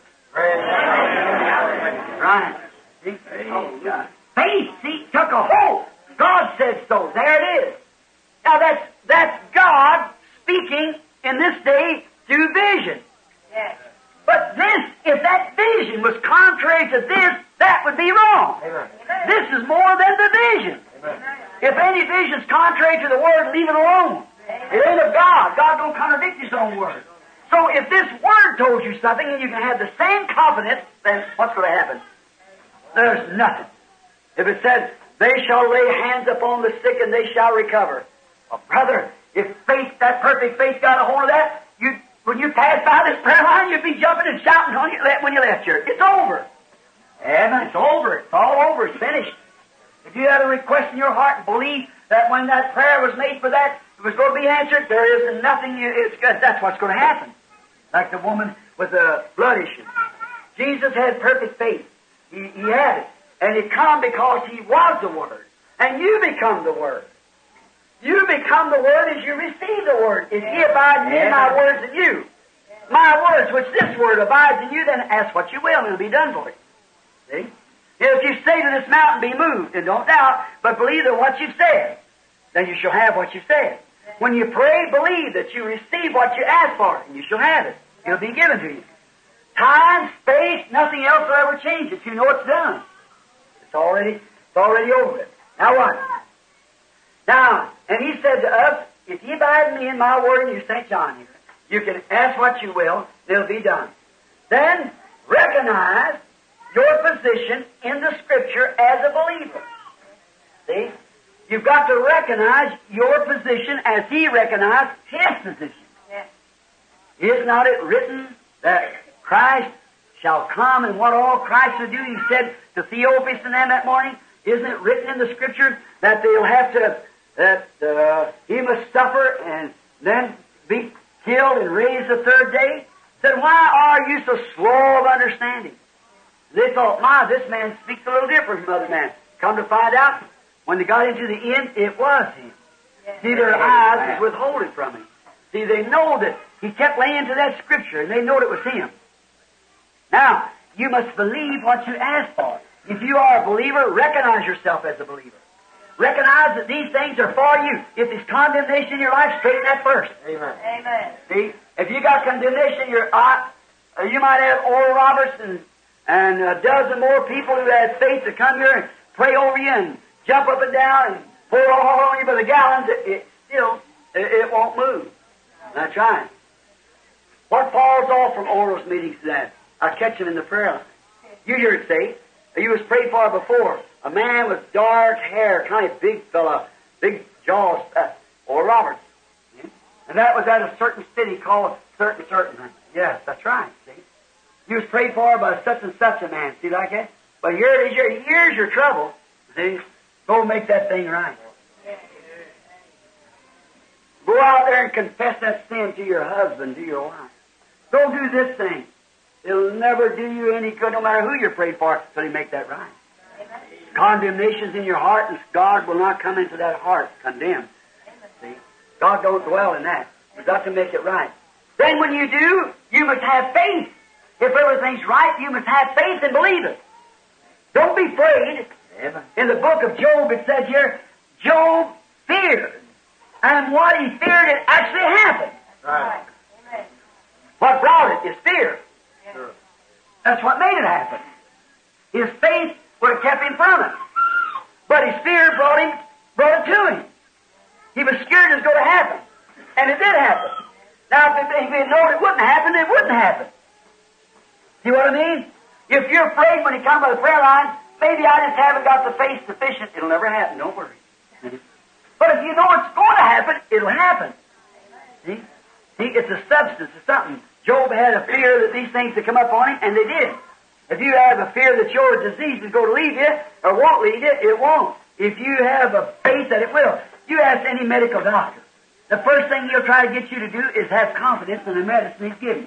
Speaker 1: Right. See?
Speaker 2: Praise God.
Speaker 1: Faith, see, took a hold. God said so. There it is. Now that's that's God speaking in this day through vision.
Speaker 3: Yes.
Speaker 1: But this, if that vision was contrary to this, that would be wrong.
Speaker 2: Amen.
Speaker 1: This is more than the vision.
Speaker 2: Amen.
Speaker 1: If any vision is contrary to the word, leave it alone. It ain't of God. God don't contradict His own word. So if this word told you something and you can have the same confidence, then what's going to happen? There's nothing. If it said, they shall lay hands upon the sick and they shall recover. Well, brother, if faith, that perfect faith got a hold of that, you, when you pass by this prayer line, you'd be jumping and shouting on you when you left here. It's over. Amen. It's over. It's all over. It's finished. If you had a request in your heart and believe that when that prayer was made for that, it was going to be answered, there isn't nothing, you, it's good. That's what's going to happen. Like the woman with the blood issue. Jesus had perfect faith. He, he had it. And it come because He was the Word. And you become the Word. You become the Word as you receive the Word. If He abides in me, my words in you. My words, which this Word abides in you, then ask what you will, and it'll be done for you. See? If you say to this mountain, be moved, and don't doubt, but believe that what you've said, then you shall have what you said. When you pray, believe that you receive what you ask for, and you shall have it. It'll be given to you. Time, space, nothing else will ever change it. You know it's done. It's already, it's already over it. Now what? Now, and He said to us, if ye abide in me and my word, and you Saint John here, you can ask what you will, it'll be done. Then recognize your position in the Scripture as a believer. See? You've got to recognize your position as He recognized His position.
Speaker 3: Yes.
Speaker 1: Is not it written that Christ shall come, and what all Christ will do? He said to Theophilus and them that morning, isn't it written in the Scripture that they'll have to, that uh, He must suffer and then be killed and raised the third day? Said, why are you so slow of understanding? They thought, my, this man speaks a little different from other men. Come to find out, when they got into the end, it was Him.
Speaker 3: Yes.
Speaker 1: See, their eyes was withholding from Him. See, they know that He kept laying to that Scripture, and they know it was Him. Now, you must believe what you ask for. If you are a believer, recognize yourself as a believer. Recognize that these things are for you. If there's condemnation in your life, straighten that first.
Speaker 2: Amen.
Speaker 3: Amen.
Speaker 1: See, If you got condemnation in your eye, uh, you might have Oral Roberts and, and a dozen more people who had faith to come here and pray over you and jump up and down and pour all on you by the gallons. It, it still, it, it won't move. That's right. What falls off from Oral's meetings is that I catch him in the prayer line. You hear it say, you was prayed for before. A man with dark hair, kind of big fella, big jaws, uh, Oral Roberts. Yeah? And that was at a certain city called certain, certain. Yes, that's right, see. You was prayed for by such and such a man, see like that? But here it is, your, here's your trouble. See? Go make that thing right. Go out there and confess that sin to your husband, to your wife. Go do this thing. It'll never do you any good, no matter who you're prayed for, until you make that right. Amen. Condemnation's in your heart, and God will not come into that heart condemned. See? God don't dwell in that. You've got to make it right. Then when you do, you must have faith. If everything's right, you must have faith and believe it. Don't be afraid. Amen. In the book of Job, it says here, Job feared. And what he feared, it actually happened.
Speaker 2: Right.
Speaker 1: Amen. What brought it is fear.
Speaker 2: Sure.
Speaker 1: That's what made it happen. His faith would have kept him from it. But his fear brought him, brought it to him. He was scared it was going to happen. And it did happen. Now, if he had known it wouldn't happen, it wouldn't happen. See what I mean? If you're afraid when you come by the prayer line, maybe I just haven't got the faith sufficient. It'll never happen. Don't worry. But if you know it's going to happen, it'll happen. See? See, it's a substance. It's something. Job had a fear that these things would come up on him, and they did. If you have a fear that your disease is going to leave you, or won't leave you, it won't. If you have a faith that it will. You ask any medical doctor. The first thing he'll try to get you to do is have confidence in the medicine he's giving you.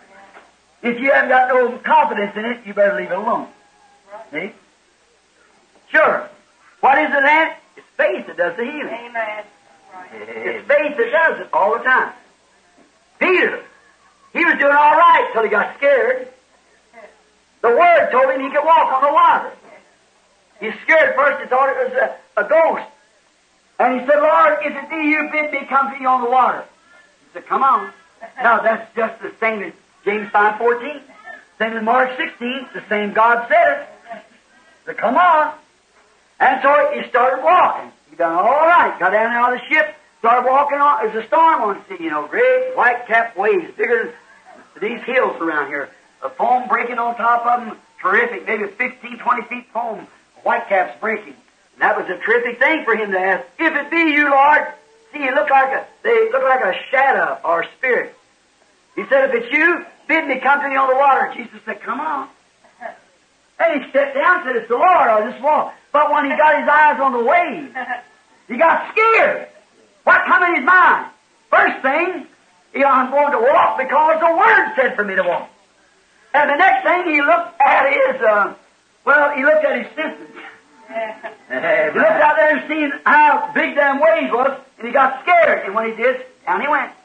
Speaker 1: If you haven't got no confidence in it, you better leave it alone. See? Sure. What is it then? It's faith that does the healing.
Speaker 2: Amen.
Speaker 1: It's faith that does it all the time. Peter, he was doing all right till he got scared. The Word told him he could walk on the water. He was scared at first. He thought it was a, a ghost. And he said, Lord, if it be you, bid me come to you on the water. He said, come on. Now, that's just the same as James five fourteen. Same as Mark sixteen. The same God said it. He said, come on. And so he started walking. He done all right. Got down out of the ship. Started walking on. There's a storm on the sea, you know. Great white-capped waves. Bigger than these hills around here. A foam breaking on top of them. Terrific. Maybe fifteen, twenty feet foam. Whitecaps breaking. And that was a terrific thing for him to ask, if it be you, Lord. See, it looked like a, they look like a shadow or a spirit. He said, if it's you, bid me come to you on the water. Jesus said, come on. And he stepped down and said, it's the Lord, I'll just walk. But when he got his eyes on the waves, he got scared. What come in his mind? First thing, you know, I'm going to walk because the Word said for me to walk. And the next thing he looked at his, uh, well, he looked at his senses. He looked out there and seen how big them waves was, and he got scared. And when he did, down he went.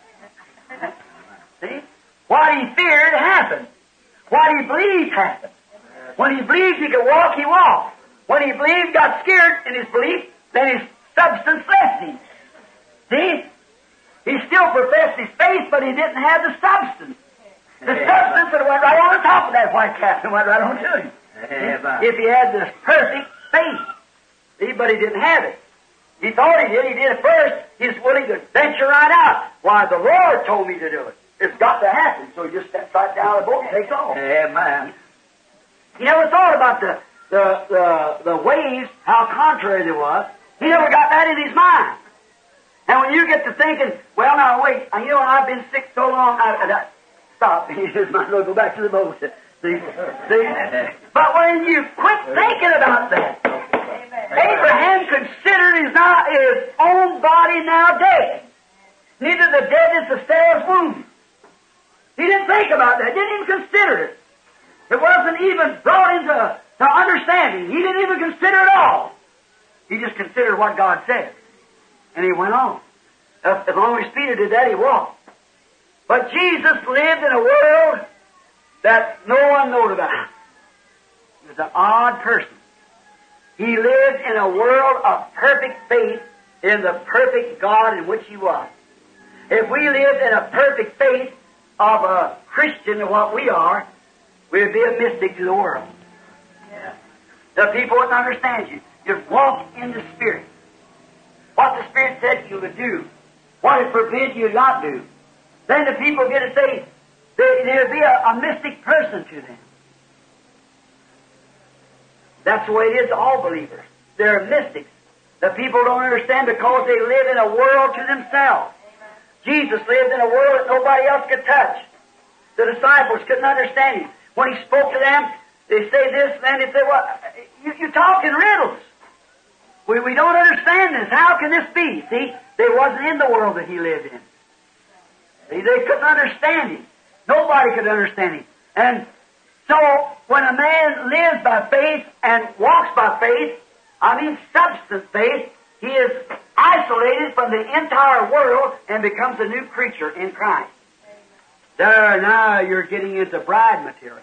Speaker 1: See? What he feared happened. What he believed happened. When he believed he could walk, he walked. When he believed, he got scared in his belief, then his substance left him. See? He still professed his faith, but he didn't have the substance. The substance that went right on the top of that white cap and went right on to him. If he had this perfect faith. See, but he didn't have it. He thought he did. He did it first. He's willing to venture right out. Why, the Lord told me to do it. It's got to happen. So he just steps right down the boat and takes off.
Speaker 2: Amen.
Speaker 1: He never thought about the, the, the, the waves, how contrary they was. He never got that in his mind. And when you get to thinking, well, now, wait, you know, I've been sick so long, I, I, stop. He just might as well go back to the boat. See? See? But when you quit thinking about that, Abraham considered his, not, his own body now dead. Neither the deadness of Sarah's womb. He didn't think about that. He didn't even consider it. It wasn't even brought into to understanding. He didn't even consider it all. He just considered what God said. And he went on. As long as Peter did that, he walked. But Jesus lived in a world that no one knowed about. He was an odd person. He lived in a world of perfect faith in the perfect God in which he was. If we lived in a perfect faith of a Christian to what we are, we'd be a mystic to the world.
Speaker 2: Yeah.
Speaker 1: The people wouldn't understand you. You'd walk in the Spirit. What the Spirit said you would do. What it forbid you not do. Then the people get to say, there'd be a, a mystic person to them. That's the way it is to all believers. They're mystics. The people don't understand because they live in a world to themselves. Jesus lived in a world that nobody else could touch. The disciples couldn't understand Him. When He spoke to them, they say this, and they say, well, you, you talk in riddles. We, we don't understand this. How can this be? See, they wasn't in the world that He lived in. See, they couldn't understand Him. Nobody could understand Him. And so, when a man lives by faith and walks by faith, I mean substance faith, he is isolated from the entire world and becomes a new creature in Christ. There, now you're getting into bride material.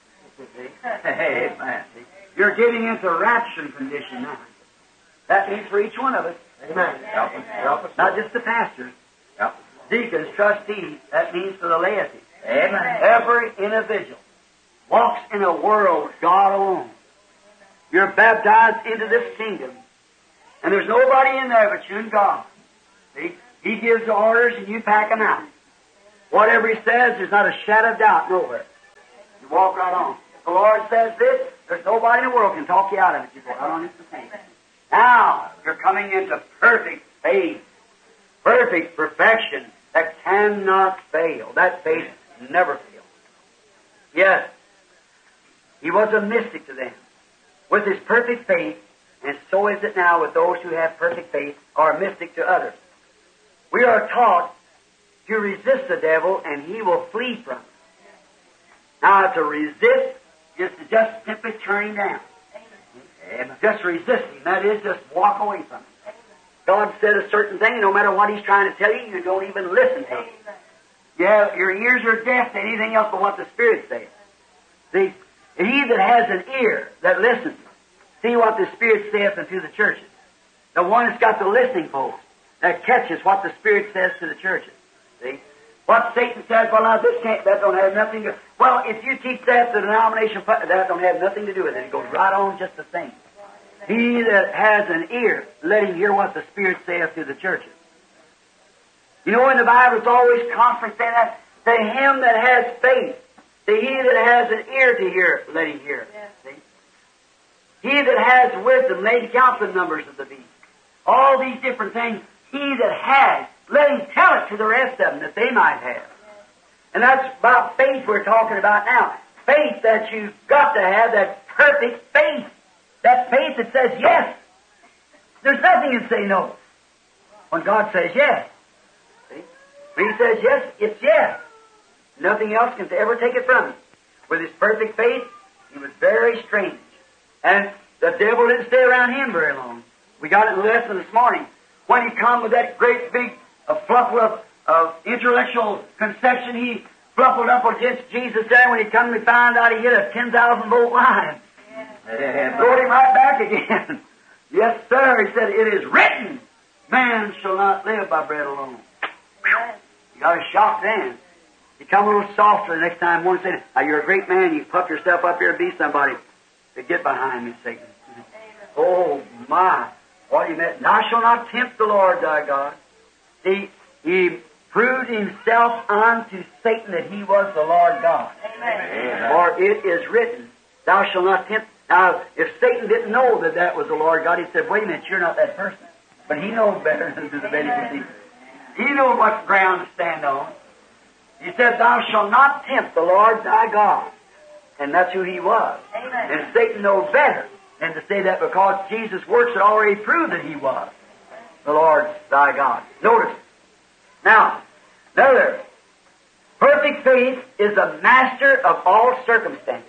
Speaker 2: Amen.
Speaker 1: You're getting into rapture condition now. That means for each one of us.
Speaker 2: Amen. Help us. Help us.
Speaker 1: Not just the pastors.
Speaker 2: Help us.
Speaker 1: Deacons, trustees. That means for the laity.
Speaker 2: Amen.
Speaker 1: Every individual walks in a world with God alone. You're baptized into this kingdom. And there's nobody in there but you and God. See? He gives the orders and you pack them out. Whatever He says, there's not a shadow of doubt nowhere. You walk right on. If the Lord says this, there's nobody in the world can talk you out of it. You go right on into the thing. Now, you're coming into perfect faith. Perfect perfection that cannot fail. That faith never fails. Yes. He was a mystic to them. With his perfect faith, and so is it now with those who have perfect faith, are mystic to others. We are taught to resist the devil and he will flee from us. Now, to resist is to just simply turn him down. Amen. Just resist him. That is, just walk away from him. God said a certain thing, and no matter what He's trying to tell you, you don't even listen to Him. Yeah, your ears are deaf to anything else but what the Spirit says. See, he that has an ear that listens, see what the Spirit saith unto the churches. The one that's got the listening post that catches what the Spirit says to the churches. See? What Satan says, well, now this can't, that don't have nothing to, well, if you teach that, the denomination, that don't have nothing to do with it. It goes right on just the same. He that has an ear, let him hear what the Spirit saith to the churches. You know, in the Bible, it's always constantly saying that, to him that has faith, to he that has an ear to hear, let him hear. Yeah. See? He that has wisdom, let him count the numbers of the beast. All these different things, he that has, let him tell it to the rest of them that they might have. And that's about faith we're talking about now. Faith that you've got to have, that perfect faith. That faith that says yes. There's nothing to say no. When God says yes. See? When He says yes, it's yes. Nothing else can ever take it from Him. With His perfect faith, He was very strange. And the devil didn't stay around Him very long. We got it in the lesson this morning. When He come with that great big uh, fluff of, of intellectual conception, He fluffled up against Jesus there. When He come, we found out He hit a ten thousand volt line. Yeah. Throwed him right back again. Yes, sir. He said, it is written, man shall not live by bread alone. Yes. You got a shock then. You come a little softer the next time. One said, now you're a great man. You puff yourself up here and be somebody. To get behind me, Satan. Amen. Oh, my. What he meant. Thou shalt not tempt the Lord thy God. See, he proved himself unto Satan that he was the Lord God. Amen. For it is written, thou shalt not tempt. Now, if Satan didn't know that that was the Lord God, he said, wait a minute, you're not that person. But he knows better than to the very He knows what ground to stand on. He said, thou shalt not tempt the Lord thy God. And that's who he was. Amen. And Satan knows better than to say that because Jesus' works had already proved that he was the Lord thy God. Notice. Now, another. Perfect faith is the master of all circumstances.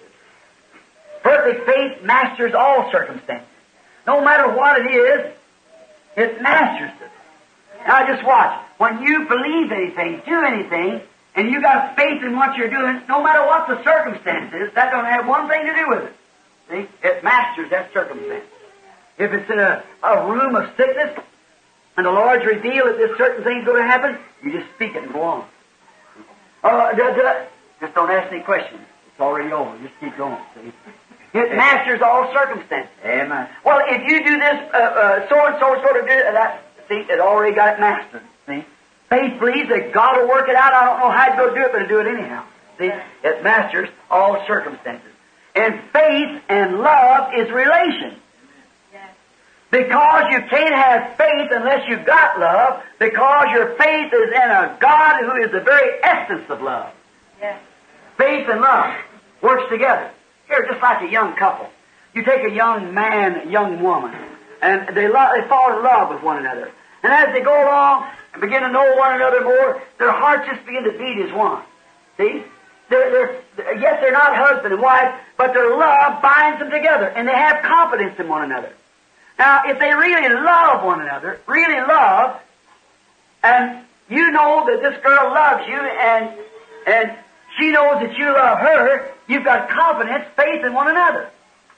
Speaker 1: Perfect faith masters all circumstances. No matter what it is, it masters it. Now just watch. When you believe anything, do anything, and you got faith in what you're doing, no matter what the circumstances, that don't have one thing to do with it. See? It masters that circumstance. If it's in a, a room of sickness, and the Lord's revealed that this certain thing's going to happen, you just speak it and go on. Uh, d- d- just don't ask any questions. It's already over. Just keep going, see? It masters all circumstances.
Speaker 2: Amen.
Speaker 1: Well, if you do this, uh, uh, so-and-so sort of do it, that, see, it already got it mastered, see? Faith believes that God will work it out. I don't know how to go do it, but to do it anyhow. See? It masters all circumstances. And faith and love is relation. Because you can't have faith unless you've got love, because your faith is in a God who is the very essence of love.
Speaker 3: Yes.
Speaker 1: Faith and love works together. Here, just like a young couple. You take a young man, a young woman, and they lo- they fall in love with one another. And as they go along and begin to know one another more, their hearts just begin to beat as one. See? They're, they're, yes, they're not husband and wife, but their love binds them together, and they have confidence in one another. Now, if they really love one another, really love, and you know that this girl loves you, and and she knows that you love her, you've got confidence, faith in one another.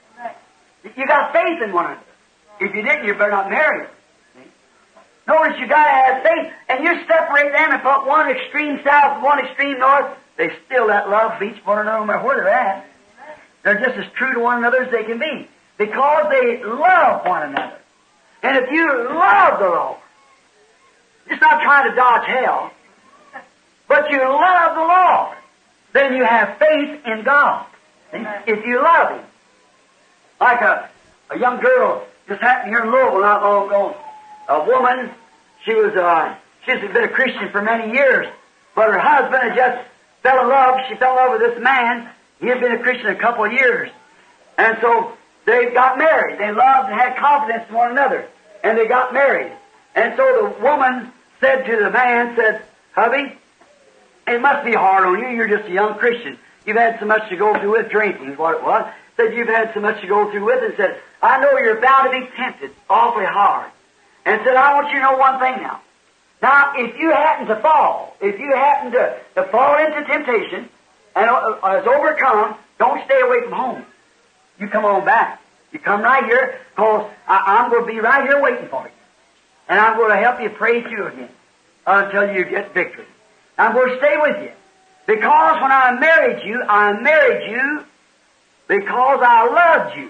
Speaker 1: You got faith in one another. If you didn't, you better not marry her. See? Notice you got to have faith, and you separate them and put one extreme south and one extreme north. They still let love beat one another no matter where they're at. They're just as true to one another as they can be. Because they love one another. And if you love the Lord, just not trying to dodge hell, but you love the Lord, then you have faith in God. See? If you love Him. Like a, a young girl just happened here in Louisville not long ago. A woman, she was uh, she's been a Christian for many years, but her husband had just fell in love. She fell in love with this man. He had been a Christian a couple of years. And so they got married. They loved and had confidence in one another. And they got married. And so the woman said to the man, said, hubby, it must be hard on you. You're just a young Christian. You've had so much to go through with drinking, is what it was. Said, you've had so much to go through with it. Said, I know you're bound to be tempted awfully hard. And said, I want you to know one thing now. Now, if you happen to fall, if you happen to, to fall into temptation and uh, is overcome, don't stay away from home. You come on back. You come right here, because I'm going to be right here waiting for you. And I'm going to help you pray through again until you get victory. I'm going to stay with you. Because when I married you, I married you because I loved you.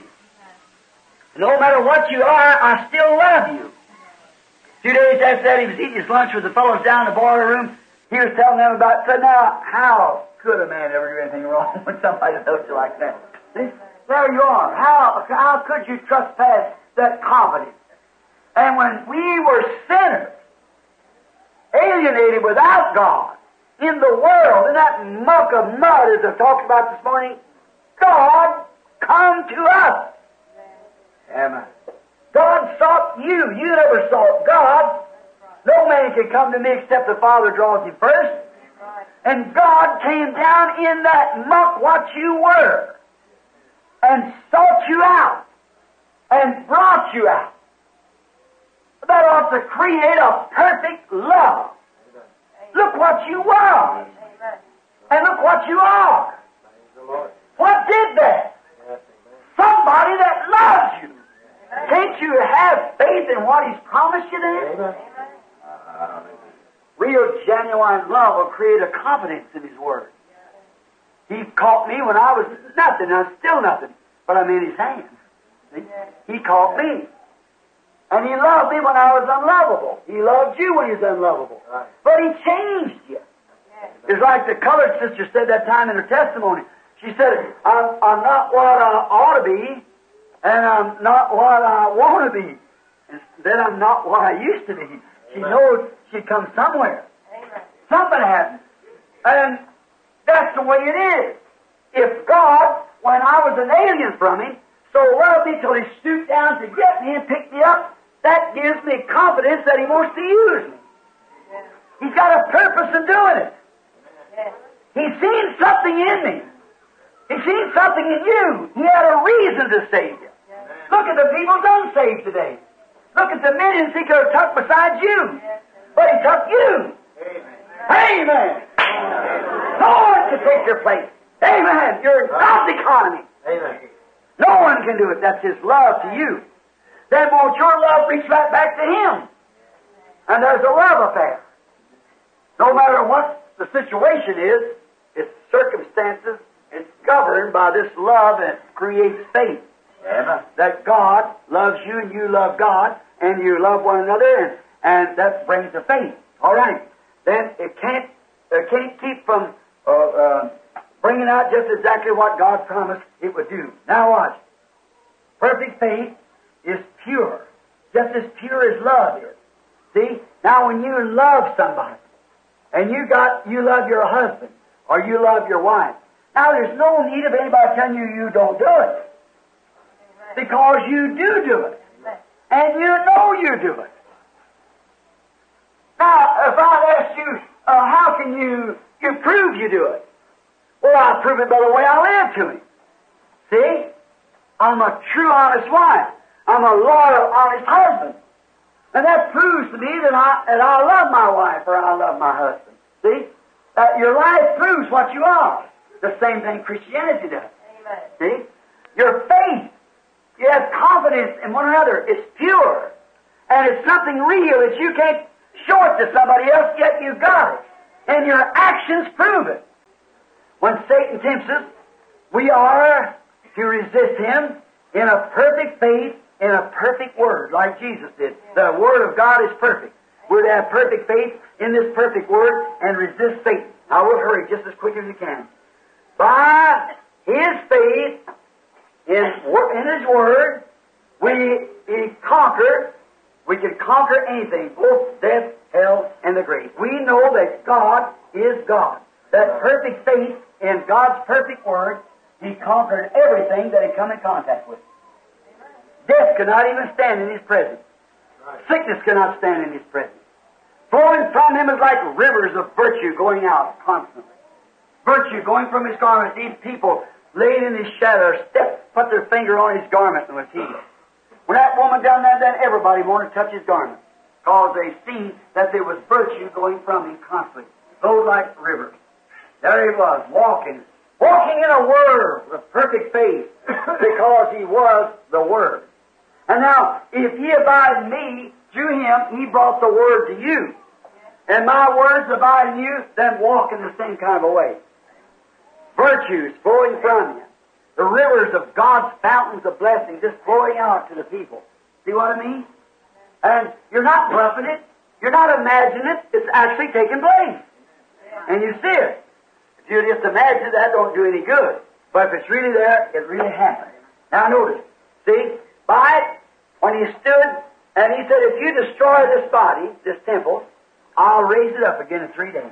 Speaker 1: No matter what you are, I still love you. Two days after that, he was eating his lunch with the fellows down in the boiler room. He was telling them about, said, now, how could a man ever do anything wrong when somebody loves you like that? See? There you are. How, how could you trespass that confidence? And when we were sinners, alienated without God, in the world, in that muck of mud, as I talked about this morning, God come to us. Amen. God sought you. You never sought God. No man can come to me except the Father draws him first. And God came down in that muck what you were, and sought you out, and brought you out. That ought to create a perfect love. Look what you were, and look what you are. What did that? Somebody that loves you. Can't you have faith in what He's promised you then? Real, genuine love will create a confidence in His Word. He caught me when I was nothing. I'm still nothing, but I'm in His hands. See? He caught me. And He loved me when I was unlovable. He loved you when you was unlovable. But He changed you. It's like the colored sister said that time in her testimony. She said, I'm, I'm not what I ought to be, and I'm not what I want to be. And then I'm not what I used to be. She knows she'd come somewhere. Something happened. And that's the way it is. If God, when I was an alien from Him, so loved me till He stooped down to get me and pick me up, that gives me confidence that He wants to use me. He's got a purpose in doing it. He's seen something in me. He's seen something in you. He had a reason to save you. Look at the people unsaved today. Look at the millions He could have tucked beside you. But He took you. Amen. No one can take your place. Amen. You're in God's economy.
Speaker 2: Amen.
Speaker 1: No one can do it. That's His love to you. Then won't your love reach right back to Him? And there's a love affair. No matter what the situation is, its circumstances, it's governed by this love that creates faith.
Speaker 2: Amen.
Speaker 1: That God loves you and you love God and you love one another, and, and that brings the faith. All right. Then it can't, it can't keep from uh, uh, bringing out just exactly what God promised it would do. Now watch. Perfect faith is pure, just as pure as love is. See? Now when you love somebody, and you got, you love your husband, or you love your wife, now there's no need of anybody telling you you don't do it. Because you do do it. And you know you do it. Now, if I ask you, uh, how can you, you prove you do it? Well, I prove it by the way I live to him. See? I'm a true, honest wife. I'm a loyal, honest husband. And that proves to me that I, that I love my wife or I love my husband. See? Uh, your life proves what you are. The same thing Christianity does.
Speaker 3: Amen.
Speaker 1: See? Your faith, you have confidence in one another. It's pure. And it's something real that you can't show it to somebody else, yet you got it. And your actions prove it. When Satan tempts us, we are to resist him in a perfect faith, in a perfect word, like Jesus did. The Word of God is perfect. We're to have perfect faith in this perfect Word and resist Satan. Now we'll hurry just as quick as we can. By his faith in, in his Word, we, we conquer, we can conquer anything, both death, hell, and the grave. We know that God is God. That perfect faith in God's perfect Word, he conquered everything that he come in contact with. Death could not even stand in his presence. Sickness could not stand in his presence. Flowing from him is like rivers of virtue going out constantly. Virtue going from his garment. These people laid in his shadow, stepped, put their finger on his garment and was healed. When that woman done that, then everybody wanted to touch his garment, because they seen that there was virtue going from him constantly. Flowed like rivers. There he was, walking, walking in a world of perfect faith, because he was the Word. And now, if ye abide in me, through him, he brought the Word to you. And my words abide in you, then walk in the same kind of a way. Virtues flowing from you. The rivers of God's fountains of blessing just flowing out to the people. See what I mean? And you're not bluffing it. You're not imagining it. It's actually taking place. And you see it. If you just imagine it, that don't do any good. But if it's really there, it really happens. Now notice. See? By it, when he stood, and he said, if you destroy this body, this temple, I'll raise it up again in three days.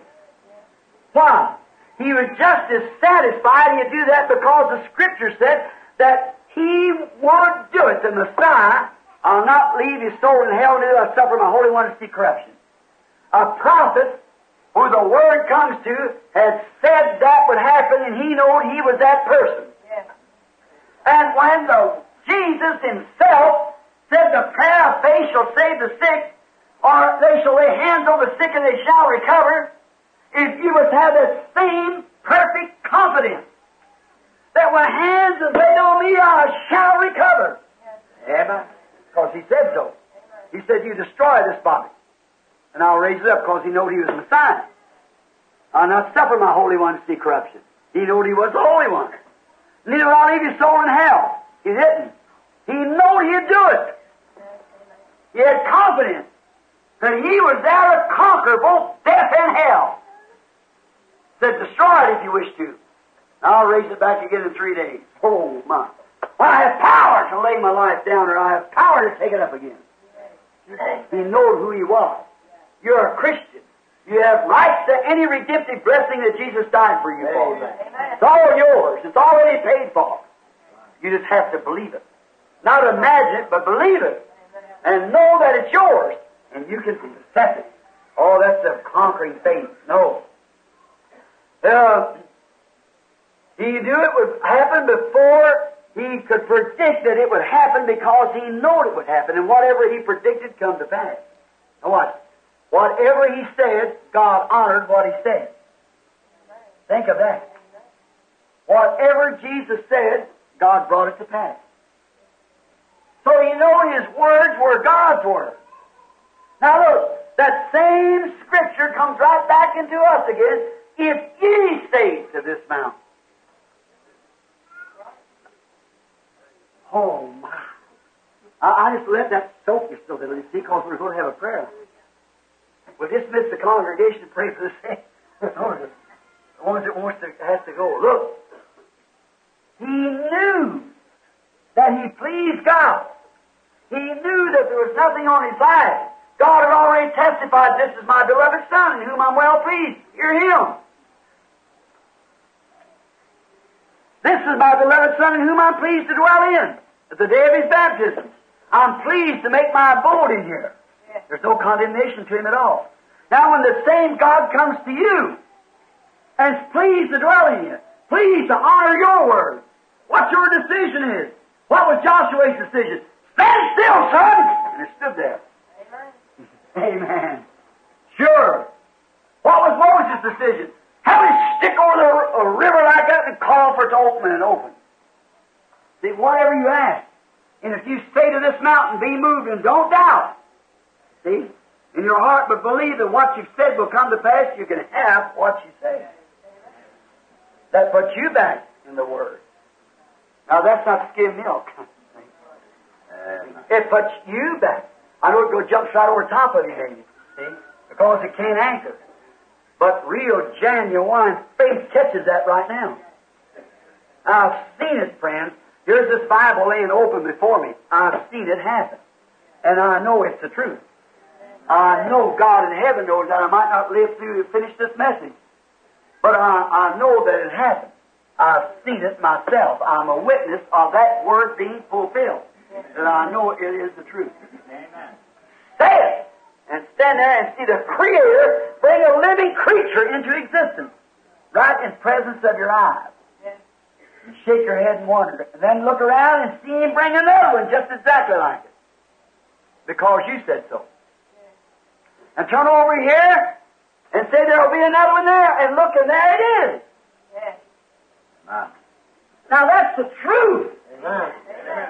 Speaker 1: Why? He was just as satisfied he'd do that because the Scripture said that he would do it. The Messiah, I'll not leave his soul in hell until I suffer my Holy One to see corruption. A prophet who the Word comes to had said that would happen, and he knew he was that person.
Speaker 3: Yes.
Speaker 1: And when the Jesus himself said the prayer of faith shall save the sick, or they shall lay hands on the sick and they shall recover, if you must have that same perfect confidence that when hands is laid on me, I shall recover. Amen. Because he said so. He said, you destroy this body, and I'll raise it up, because he knew he was the Messiah. I'll not suffer my Holy One to see corruption. He knew he was the Holy One. Neither will I leave his soul in hell. He didn't. He knew he'd do it. He had confidence that he was there to conquer both death and hell. Said, destroy it if you wish to. I'll raise it back again in three days. Oh, my. Well, I have power to lay my life down, or I have power to take it up again. He knew who he was. You're a Christian. You have rights to any redemptive blessing that Jesus died for you for. It's all yours. It's already paid for. You just have to believe it. Not imagine it, but believe it. And know that it's yours. And you can possess it. Oh, that's a conquering faith. No. Uh, he knew it would happen before he could predict that it would happen, because he knew it would happen. And whatever he predicted come to pass. Now watch. Whatever he said, God honored what he said. Think of that. Whatever Jesus said, God brought it to pass. So you know his words were God's words. Now look, that same Scripture comes right back into us again. If ye say to this mountain. Oh, my. I, I just let that soak just a little, you see, because we're going to have a prayer. We'll dismiss the congregation and pray for the sick. The ones that wants to, has to go. Look. He knew that he pleased God. He knew that there was nothing on his side. God had already testified, this is my beloved Son, in whom I'm well pleased. Hear him. This is my beloved Son, in whom I'm pleased to dwell in. At the day of his baptism, I'm pleased to make my abode in here. There's no condemnation to him at all. Now, when the same God comes to you and is pleased to dwell in you, pleased to honor your word, what your decision is. What was Joshua's decision? Stand still, son! And he stood there. Amen. Amen. Sure. What was Moses' decision? Have him stick over the, a river like that and call for it to open and open. See, whatever you ask. And if you say to this mountain, be moved, and don't doubt. See? In your heart, but believe that what you've said will come to pass, you can have what you say. That puts you back in the Word. Now, that's not skim milk. It puts you back. I know it goes jumps right over top of you, maybe. See? Because it can't anchor. But real, genuine faith catches that right now. I've seen it, friends. Here's this Bible laying open before me. I've seen it happen. And I know it's the truth. I know God in heaven knows that I might not live through to finish this message. But I, I know that it happened. I've seen it myself. I'm a witness of that word being fulfilled. And I know it is the truth. Amen. Say it! And stand there and see the Creator bring a living creature into existence. Right in presence of your eyes. And shake your head and wonder. And then look around and see Him bring another one just exactly like it. Because you said so. And turn over here and say there'll be another one there. And look, and there it is. Yes. Now, now that's the truth. Amen. Amen.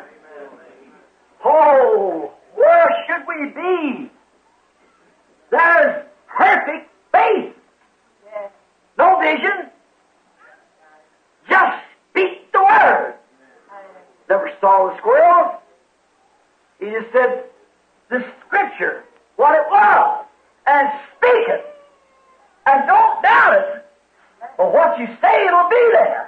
Speaker 1: Oh, where should we be? There's perfect faith. Yes. No vision. Just speak the word. Never saw the squirrel. He just said the Scripture, what it was, and speak it. And don't doubt it. But what you say, it'll be there.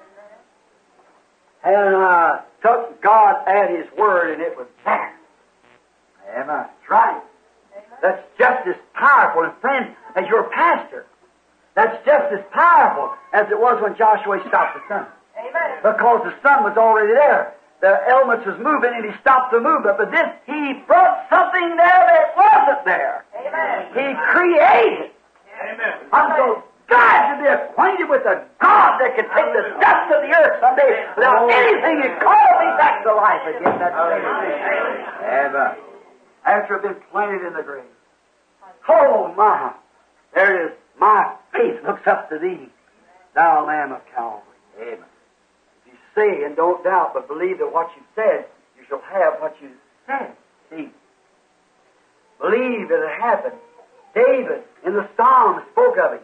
Speaker 1: And I took God at His word, and it was there. Amen. That's right. That's just as powerful. And friends, as your pastor, that's just as powerful as it was when Joshua stopped the sun. Amen. Because the sun was already there. The elements was moving, and he stopped the movement. But this, he brought something there that wasn't there. Amen. He created. Amen. I'm so glad to be acquainted with a God that can take the dust of the earth someday without anything and call me back to life again. That's Amen. After I've been planted in the grave. Oh, my. There it is. My faith looks up to thee, thou Lamb of Calvary. Amen. If you say and don't doubt, but believe that what you said, you shall have what you said. See? Believe that it happened. David in the Psalms spoke of it.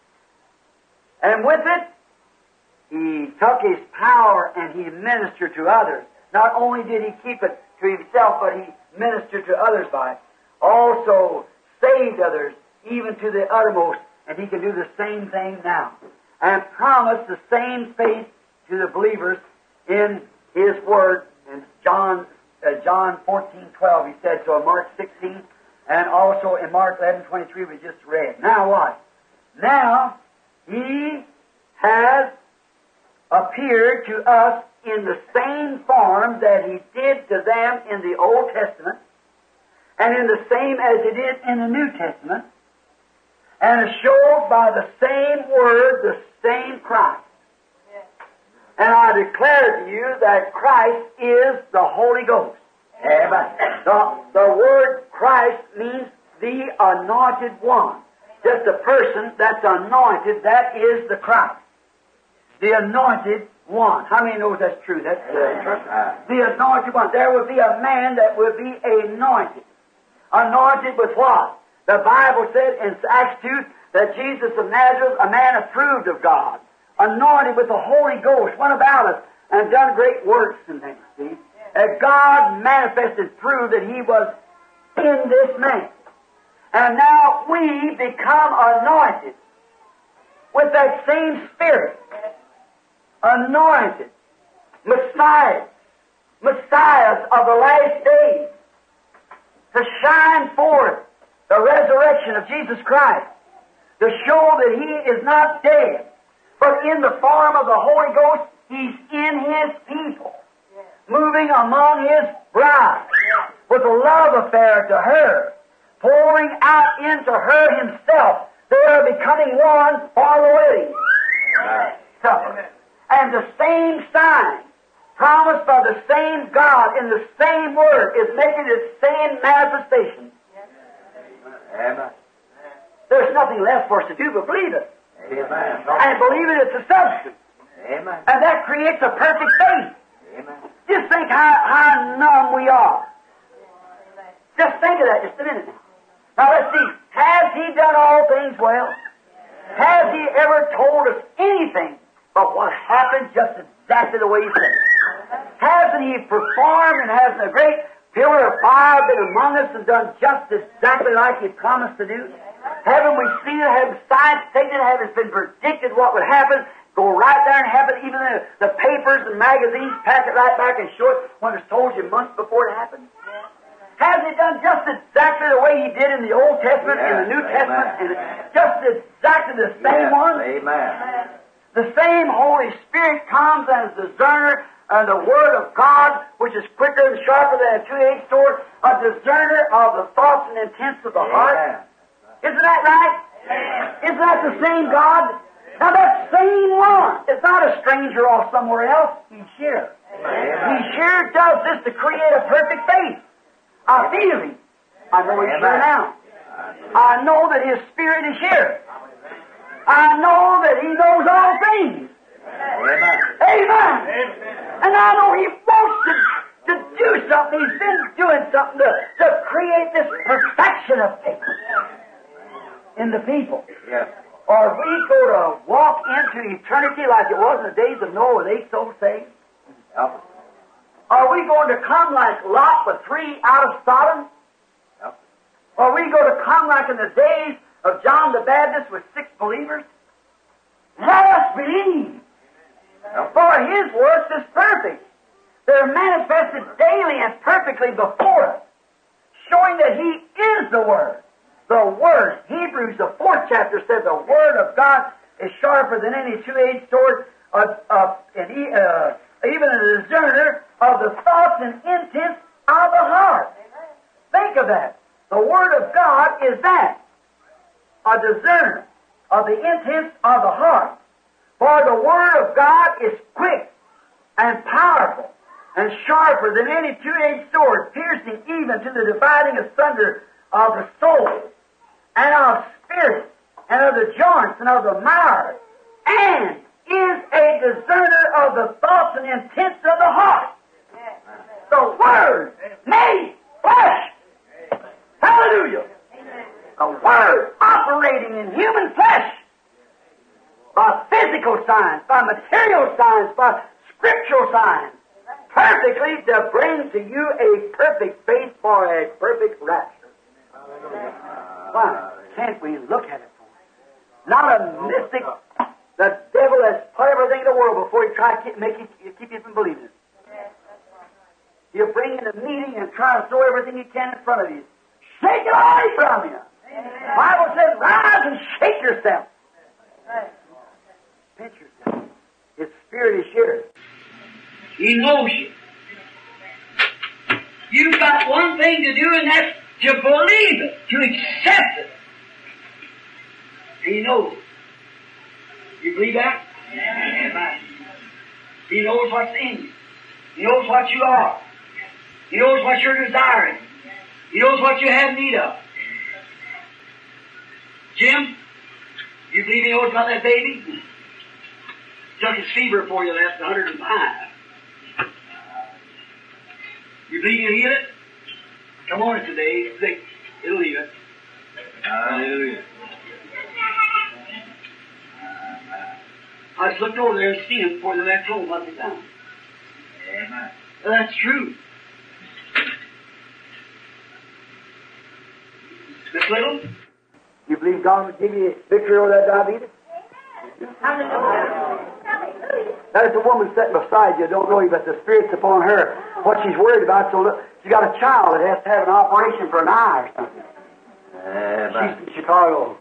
Speaker 1: And with it, he took his power and he ministered to others. Not only did he keep it to himself, but he ministered to others by it. Also saved others, even to the uttermost. And he can do the same thing now. And promise the same faith to the believers in His Word. In John, uh, John fourteen twelve, he said so in Mark sixteen. And also in Mark eleven twenty-three we just read. Now what? Now, He has appeared to us in the same form that He did to them in the Old Testament, and in the same as He did in the New Testament, and showed by the same Word the same Christ. Yes. And I declare to you that Christ is the Holy Ghost. Amen. The, the word Christ means the anointed one. Just a person that's anointed, that is the Christ. The anointed one. How many knows that's true? That's uh, true. The anointed one. There will be a man that will be anointed. Anointed with what? The Bible said in Acts two that Jesus of Nazareth, a man approved of God, anointed with the Holy Ghost, went about us and done great works and things, see? That God manifested, proved that He was in this man. And now we become anointed with that same Spirit. Anointed. Messiahs. Messiahs of the last days. To shine forth the resurrection of Jesus Christ. To show that He is not dead, but in the form of the Holy Ghost, He's in His people. Moving among His bride. With a love affair to her. Pouring out into her Himself. They are becoming one for the wedding supper. And the same sign, promised by the same God in the same Word, is making the same manifestation.
Speaker 2: Amen.
Speaker 1: There's nothing left for us to do but believe it.
Speaker 2: Amen.
Speaker 1: And believe it, it's a substance.
Speaker 2: Amen.
Speaker 1: And that creates a perfect faith.
Speaker 2: Amen.
Speaker 1: Just think how, how numb we are. Just think of that just a minute now. Now let's see. Has He done all things well? Has He ever told us anything but what happened just exactly the way He said it? Hasn't He performed and hasn't a great pillar of fire been among us and done just exactly like He promised to do? Haven't we seen it? Haven't science taken it? Haven't been predicted what would happen? Go right there and happen. Even the, the papers and magazines pass it right back and show it when it's told you months before it happened. Hasn't He done just exactly the way He did in the Old Testament,
Speaker 2: Yes,
Speaker 1: in the New
Speaker 2: amen.
Speaker 1: Testament, and just exactly the same
Speaker 2: Yes,
Speaker 1: one?
Speaker 2: Amen.
Speaker 1: The same Holy Spirit comes as discerner and the Word of God, which is quicker and sharper than a two-edged sword, a discerner of the thoughts and intents of the heart.
Speaker 2: Amen.
Speaker 1: Isn't that right? Isn't that the same God? Now that same one is not a stranger off somewhere else. He's here. He sure does this to create a perfect faith. I feel Him. I know He's here now. I know that His Spirit is here. I know that He knows all things.
Speaker 2: Amen.
Speaker 1: Amen. And I know He wants to, to do something. He's been doing something to, to create this perfection of faith in the people.
Speaker 2: Yes.
Speaker 1: Or we go to walk into eternity like it was in the days of Noah with eight souls saved.
Speaker 2: Help us.
Speaker 1: Are we going to come like Lot with three out of Sodom?
Speaker 2: Help us.
Speaker 1: Are we going to come like in the days of John the Baptist with six believers? Let us believe.
Speaker 2: Help us.
Speaker 1: For His works is perfect. They're manifested daily and perfectly before us, showing that He is the Word. The Word, Hebrews, the fourth chapter said the Word of God is sharper than any two-edged sword, uh, uh, and he, uh, even a discerner of the thoughts and intents of the heart. Think of that. The Word of God is that, a discerner of the intents of the heart. For the Word of God is quick and powerful and sharper than any two-edged sword, piercing even to the dividing asunder of the soul and of spirit and of the joints and of the marrow, and is a discerner of the thoughts and intents of the heart. The Word made flesh. Hallelujah. The Word operating in human flesh by physical signs, by material signs, by scriptural signs, perfectly to bring to you a perfect faith for a perfect rapture. Why can't we look at it for it? Not a mystic. The devil has put everything in the world before he tries to make you, keep you from believing it. He'll bring in a meeting and try to throw everything he can in front of you. Shake it away from you. The Bible says, rise and shake yourself. Pinch yourself. His Spirit is here. He knows you. You've got one thing to do, and that's to believe it, to accept it. And He knows it. You believe that? Amen. He knows what's in you. He knows what you are. He knows what you're desiring. He knows what you have need of. Jim, you believe He knows about that baby? Took his fever for you last one hundred five. You believe He'll heal it? Come on today. He's sick. He'll leave it.
Speaker 2: Hallelujah.
Speaker 1: I just looked over there and seen him before the next home, let me down.
Speaker 2: Amen.
Speaker 1: That's true. Miss Little, you believe God will give you victory over that diabetes?
Speaker 3: Hallelujah.
Speaker 1: That is a woman sitting beside you, don't know you, but the Spirit's upon her. What she's worried about, so look, she's got a child that has to have an operation for an eye or something.
Speaker 2: Amen.
Speaker 1: She's in Chicago.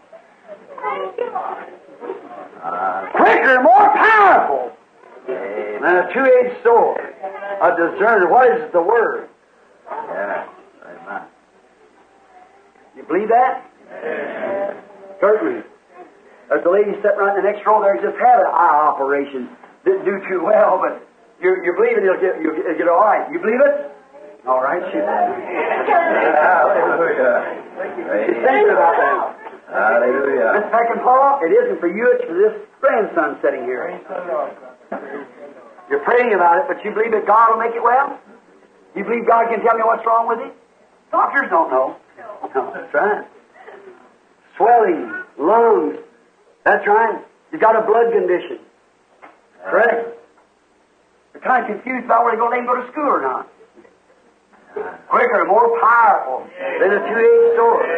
Speaker 2: Uh,
Speaker 1: Quicker, more powerful
Speaker 2: Amen.
Speaker 1: than a two-edged sword. A discerner. What is the word?
Speaker 2: Yes. Amen.
Speaker 1: You believe that?
Speaker 2: Amen.
Speaker 1: Certainly. There's a lady sitting right in the next row there who just had an eye operation. Didn't do too well, but you you believe it, it'll get you'll get, it'll get all right. You believe it? All right, she's
Speaker 2: Hallelujah.
Speaker 1: she's thinking about that.
Speaker 2: Hallelujah.
Speaker 1: Miss Peckinpah, it isn't for you, it's for this grandson sitting here. You're praying about it, but you believe that God will make it well? You believe God can tell me what's wrong with it? Doctors don't know. No, that's right. Swelling, lungs. That's right. You've got a blood condition. Correct. You're kind of confused about whether you're going to let him go to school or not. Quicker, more powerful than a two-edged sword.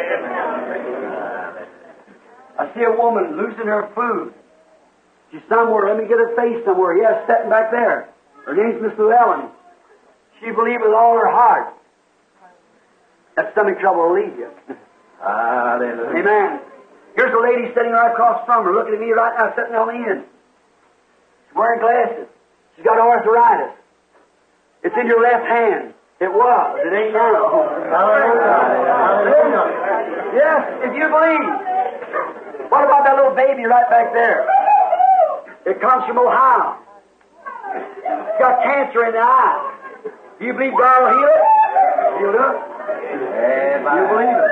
Speaker 1: I see a woman losing her food. She's somewhere. Let me get her face somewhere. Yes, sitting back there. Her name's Miss Llewellyn. She believed with all her heart. That stomach trouble will leave you.
Speaker 2: Hallelujah.
Speaker 1: Amen. Here's a lady sitting right across from her, looking at me right now, sitting on the end. She's wearing glasses. She's got arthritis. It's in your left hand. It was. It ain't now.
Speaker 2: Hallelujah.
Speaker 1: Yes, if you believe. What about that little baby right back there? It comes from Ohio. It's got cancer in the eye. Do you believe God will heal it? He'll do it.
Speaker 2: Amen.
Speaker 1: You believe it?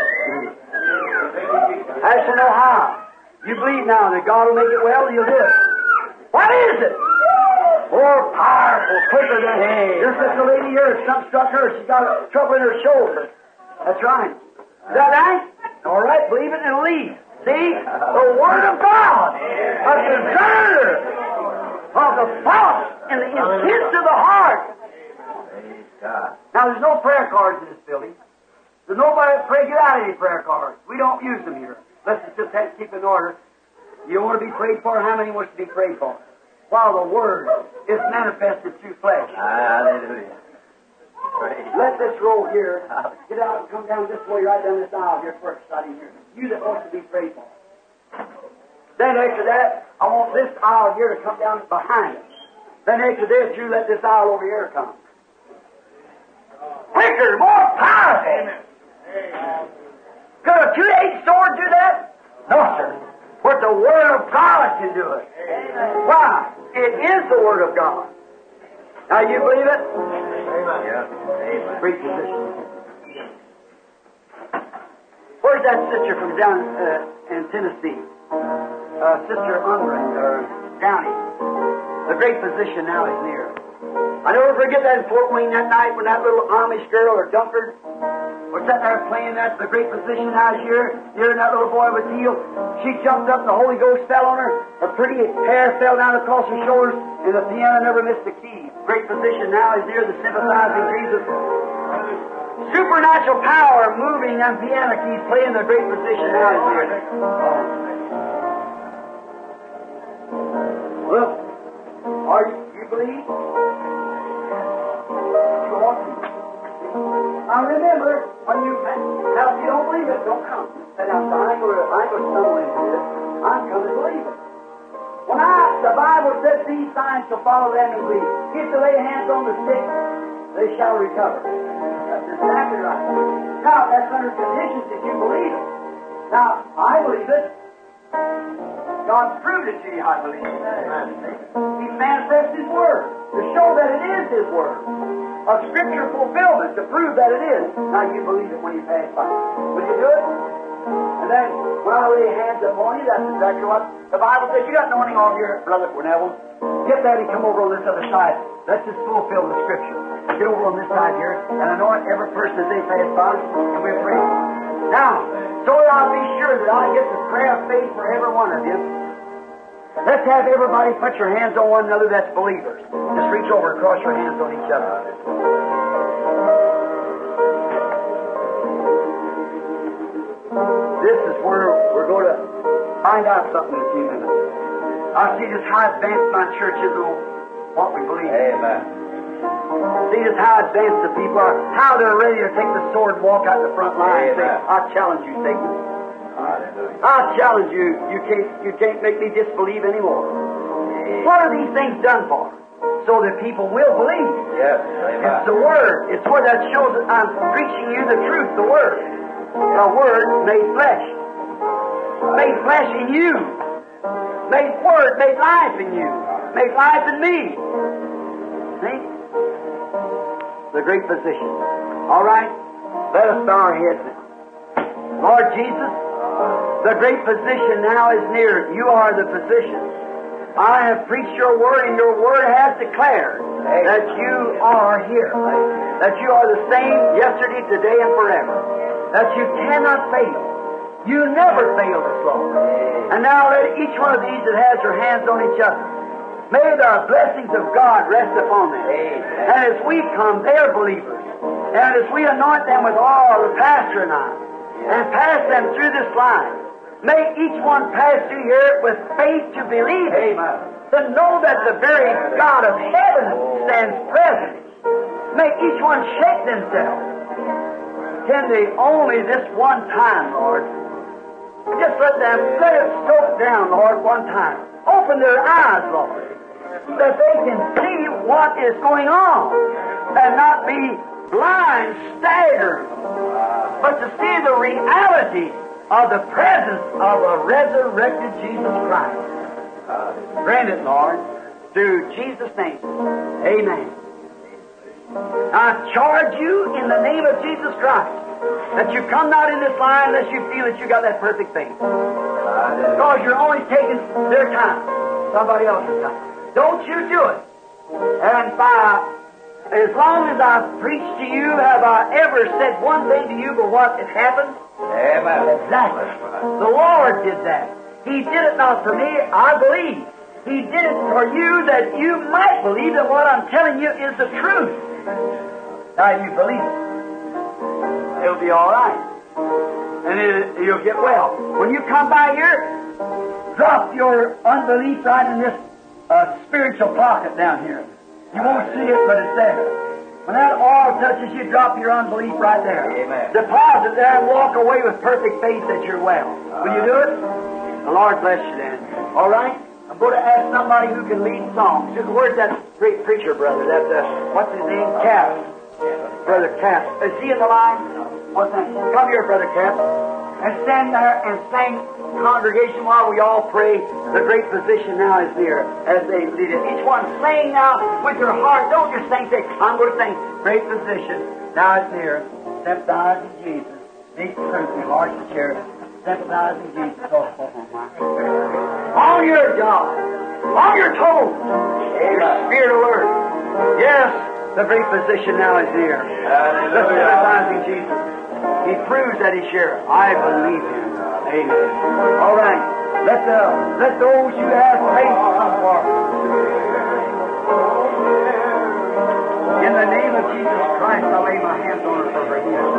Speaker 1: That's in Ohio. You believe now that God will make it well, He'll do it. What is it? More powerful, quicker than... Just as the lady here, something struck her. She's got trouble in her shoulder. That's right. Is that right? All right, believe it and it'll leave. See? The Word of God, a discerner of the thoughts and the intents of the heart.
Speaker 2: Praise God.
Speaker 1: Now, there's no prayer cards in this building. There's nobody that prays you out any prayer cards. We don't use them here. Let's just have to keep in order. You want to be prayed for? How many wants to be prayed for? While the Word is manifested through flesh.
Speaker 2: Hallelujah. Praise.
Speaker 1: Let this row here get out and come down this way, right down this aisle here first, right in here. You that wants to be prayed for. Then after that, I want this aisle here to come down behind us. Then after this, you let this aisle over here come. Quicker, more powerful. Could a two-edged sword do that? No, sir. But the Word of God can do it. Why? It is the Word of God. Now, you believe it?
Speaker 2: Yeah. Amen.
Speaker 1: Great position. Where's that sister from down uh, in Tennessee? Uh, Sister Unring, or Downey. The great position now is near. I never forget that in Fort Wayne that night when that little Amish girl or Dunkard was sitting there playing that, the great position now is here. Here, and that little boy was healed. She jumped up and the Holy Ghost fell on her. Her pretty hair fell down across her shoulders, and the piano never missed a key. Great position now is near the sympathizing Jesus. Supernatural power moving on piano keys, playing the great position now is near. Oh. Look, are you, you believe? You want to? Now remember, when you, now if you don't believe it, don't come. Say, now, I ain't going to, I ain't going to stumble into this. I'm coming to believe it. When I, the Bible says these signs shall follow them who believe. If they lay hands on the sick, they shall recover. That's exactly right. Now, that's under conditions that you believe it. Now, I believe it. God's proved it to you, I believe it. He manifests His Word to show that it is His Word. A Scripture fulfillment to prove that it is. Now, you believe it when you pass by. Will you do it? And then, when I lay hands upon you, that's exactly what the Bible says. You got anointing on here, Brother Cornell. Get that and come over on this other side. Let's just fulfill the Scripture. Get over on this side here and anoint every person as they pass by, and we'll pray. Now, so that I'll be sure that I get the prayer of faith for every one of you. Let's have everybody put your hands on one another that's believers. Just reach over and cross your hands on each other. This is where we're going to find out something in a few minutes. I see just how advanced my church is on what we believe.
Speaker 2: Amen.
Speaker 1: See just how advanced the people are, how they're ready to take the sword and walk out the front line and say, I challenge you, Satan.
Speaker 2: Hallelujah.
Speaker 1: I challenge you, you can't, you can't make me disbelieve anymore. What are these things done for? So that people will believe.
Speaker 2: Yes, amen.
Speaker 1: It's the Word. It's where that shows that I'm preaching you the truth, the Word. The Word made flesh. Made flesh in you. Made Word, made life in you. Made life in me. See? The great physician. All right? Let us bow our heads now. Lord Jesus, the great physician now is near. You are the physician. I have preached your word, and your word has declared that you are here. That you are the same yesterday, today, and forever. That you cannot fail. You never failed us, Lord. And now let each one of these that has their hands on each other, may the blessings of God rest upon them. And as we come, they are believers. And as we anoint them with oil, the pastor and I, and pass them through this line, may each one pass through here with faith to believe it, to know that the very God of heaven stands present. May each one shake themselves. Can they only this one time, Lord? Just let them, let it soak down, Lord, one time. Open their eyes, Lord, that they can see what is going on and not be blind, staggered, but to see the reality of the presence of a resurrected Jesus Christ. Grant it, Lord, through Jesus' name. Amen. I charge you in the name of Jesus Christ that you come not in this line unless you feel that you got that perfect faith. Because you're only taking their time, somebody else's time. Don't you do it. And by as long as I've preached to you, have I ever said one thing to you but what it happened?
Speaker 2: Amen.
Speaker 1: Exactly. The Lord did that. He did it not for me, I believe. He did it for you that you might believe that what I'm telling you is the truth. Now you believe it. It'll be all right. And it, you'll get well. When you come by here, drop your unbelief right in this uh, spiritual pocket down here. You won't see it, but it's there. When that oil touches you, drop your unbelief right there.
Speaker 2: Amen.
Speaker 1: Deposit there and walk away with perfect faith that you're well. Will you do it? The Lord bless you then. All right? I'm going to ask somebody who can lead songs. Where's that great preacher, brother? That's, uh, what's his name? Cap. Brother Cap. Is he in the line? What's that? Come here, Brother Cap. And stand there and sing, congregation, while we all pray. The great physician now is near as they lead it. Each one sing now with your heart. Don't just sing, say, I'm going to sing. Great physician now is near. Step eyes in Jesus. Speak the truth in hearts and chairs. Step eyes in Jesus. Oh, oh, oh, my. On your job. On your toes. Your spirit alert. Yes, the great physician now is near. Let's step eyes in Jesus. He proves that he's here. I believe him. Amen. All right. Let the let those who have faith come forward. In the name of Jesus Christ, I lay my hands on her for her healing.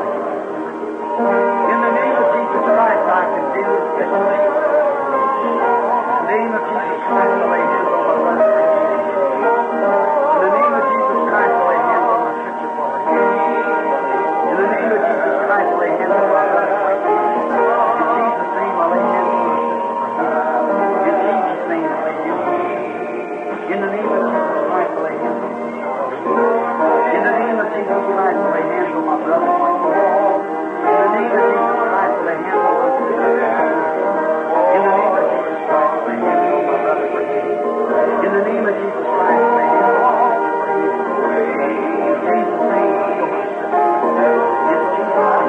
Speaker 1: In the name of Jesus Christ, I condemn the sickness. In the name of Jesus Christ, I lay hands on my brother. In the name of Jesus Christ, I lay hands on my sister for her healing. In the name of Jesus Christ, I lay hands on my brother for her healing. In Jesus' name, I lay hands on my sister for healing. In Jesus' name, I lay hands on my sister. In the name of Jesus Christ, I lay hands on my sister for healing. In the name of Jesus Christ, I lay hands on my brother for healing. In the name of Jesus Christ, I lay hands on my sister for healing. In the name of Jesus Christ, I lay hands on my brother for healing. In the name of Jesus Christ, I lay hands on my sister for healing. In Jesus' name, heal my sister. In Jesus' name,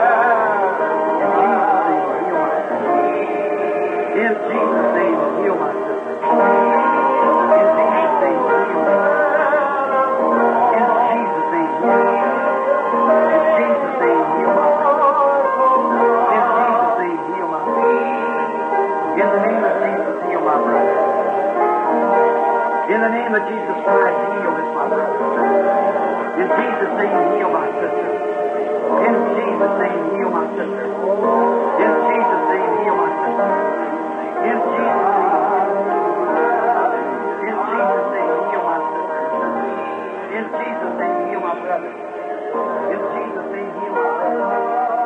Speaker 1: heal my sister. In Jesus' name, heal my sister. In Jesus' name, In the name of Jesus Christ, heal this, my brother. In Jesus' name, heal my sister. In Jesus' name, heal my sister. In Jesus' name, heal my sister. In Jesus' name. In Jesus' name, heal my sister. In Jesus' name, heal my brother. In Jesus' name, heal my brother.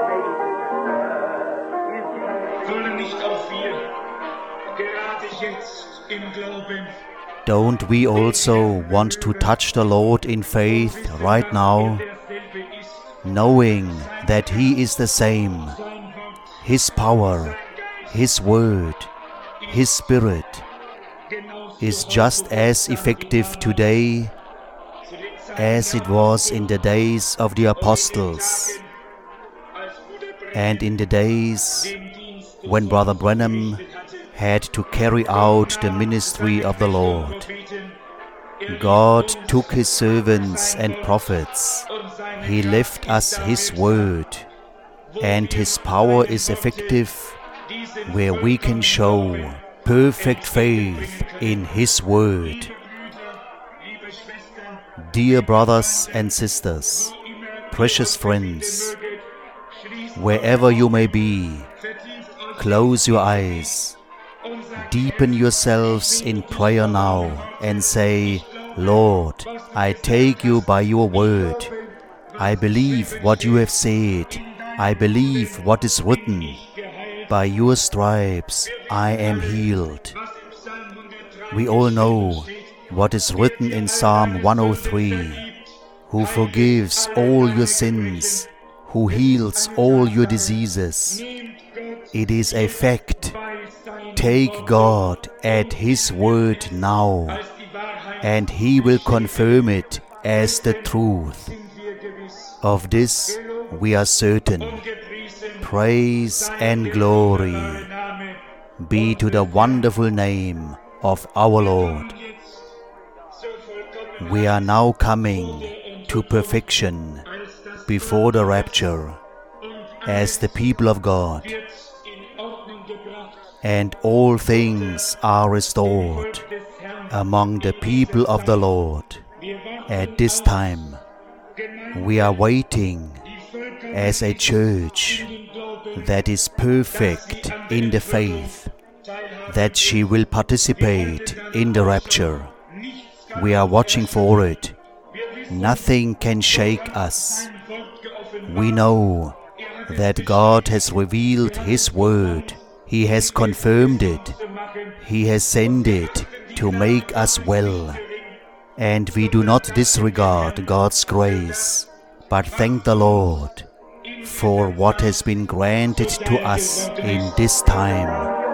Speaker 1: In Jesus'
Speaker 3: Wollen nicht auch wir gerade jetzt im Glauben
Speaker 4: Don't we also want to touch the Lord in faith right now,
Speaker 3: derselbe ist,
Speaker 4: knowing that He is the same,
Speaker 3: sein Wort
Speaker 4: His power, His word, His Spirit
Speaker 3: genauso
Speaker 4: is just as effective today
Speaker 3: zu den Zeiten
Speaker 4: as it was in the days of the apostles
Speaker 3: als Bruder Branham
Speaker 4: and in the days
Speaker 3: den Dienst
Speaker 4: when Brother Branham
Speaker 3: hatte,
Speaker 4: had to carry out the ministry of the Lord.
Speaker 3: Propheten,
Speaker 4: God took His servants and prophets.
Speaker 3: und seine
Speaker 4: He left us His word, and His power is effective
Speaker 3: diesen
Speaker 4: where we can show perfect faith in His word.
Speaker 3: Brüder, liebe Schwestern,
Speaker 4: Dear brothers and sisters, precious friends,
Speaker 3: schließt
Speaker 4: wherever you may be,
Speaker 3: vertieft euch
Speaker 4: close your eyes,
Speaker 3: und sagt,
Speaker 4: deepen yourselves in prayer now, and say, Lord, I take you by your word. I believe what you have said. I believe what is written. By your stripes I am healed.
Speaker 3: was im Psalm hundertdrei
Speaker 4: We all know what is written in Psalm one oh three, who forgives all your sins, who heals all your diseases.
Speaker 3: nehmt Gott
Speaker 4: It is a fact.
Speaker 3: bei seinem
Speaker 4: Take
Speaker 3: Wort
Speaker 4: God at His word now,
Speaker 3: als die Wahrheit,
Speaker 4: and He will confirm it as the truth.
Speaker 3: sind wir gewiss.
Speaker 4: Of this we are certain.
Speaker 3: Gepriesen
Speaker 4: Praise and glory
Speaker 3: der Name
Speaker 4: be to the wonderful name of our Lord.
Speaker 3: jetzt so vollkommen
Speaker 4: We are now coming to perfection
Speaker 3: als das
Speaker 4: before the rapture as the people of God,
Speaker 3: wird in Ordnung gebracht
Speaker 4: and all things are restored
Speaker 3: des Herrn.
Speaker 4: among the people of the Lord.
Speaker 3: Wir warten
Speaker 4: At this time, we are waiting
Speaker 3: die Völker
Speaker 4: as a church
Speaker 3: im Glauben
Speaker 4: that is perfect in the faith,
Speaker 3: teilhaben.
Speaker 4: that she will participate in the rapture.
Speaker 3: Nichts kann
Speaker 4: We are watching for it.
Speaker 3: wir wissen,
Speaker 4: Nothing can shake us.
Speaker 3: sein Wort geoffenbart.
Speaker 4: We know that God has revealed His word. He has confirmed it.
Speaker 3: zu machen,
Speaker 4: He has sent it to make us well. And we do not disregard God's grace, but thank the Lord for what has been granted to us in this time.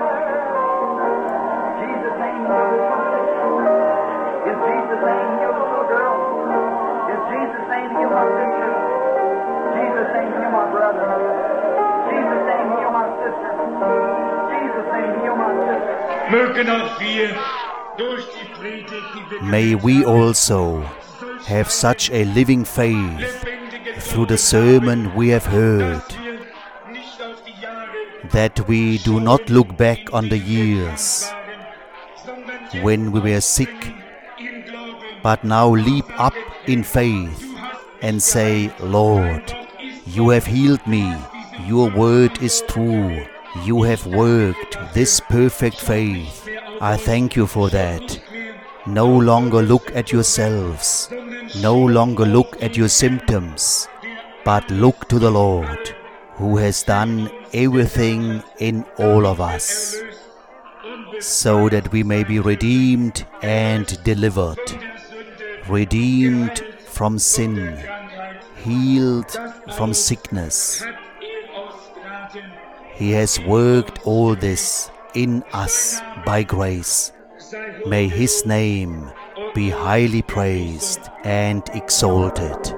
Speaker 1: Jesus' name, heal this one sister. In Jesus' name, heal the little girl. In Jesus' name, heal my sister. Jesus' name, heal my brother. Jesus' name, heal my sister. Jesus' name, heal my sister.
Speaker 3: mögen auch wir durch die Predigt, die wir
Speaker 4: May we also have such a living faith
Speaker 3: lebendige
Speaker 4: through the sermon we have heard,
Speaker 3: dass wir nicht auf die Jahre
Speaker 4: that we do not look back on the years
Speaker 3: waren, sondern
Speaker 4: when we were sick,
Speaker 3: im Glauben
Speaker 4: but now leap up in faith and say, Lord, you have healed me, your word is true, you have worked this perfect faith. I thank you for that. No longer look at yourselves, no longer look at your symptoms, but look to the Lord, who has done everything in all of us, so that we may be redeemed and delivered, redeemed from sin, healed from sickness.
Speaker 3: hat er austraten,
Speaker 4: He has worked all this in us by grace.
Speaker 3: sei
Speaker 4: May His name be highly praised and exalted.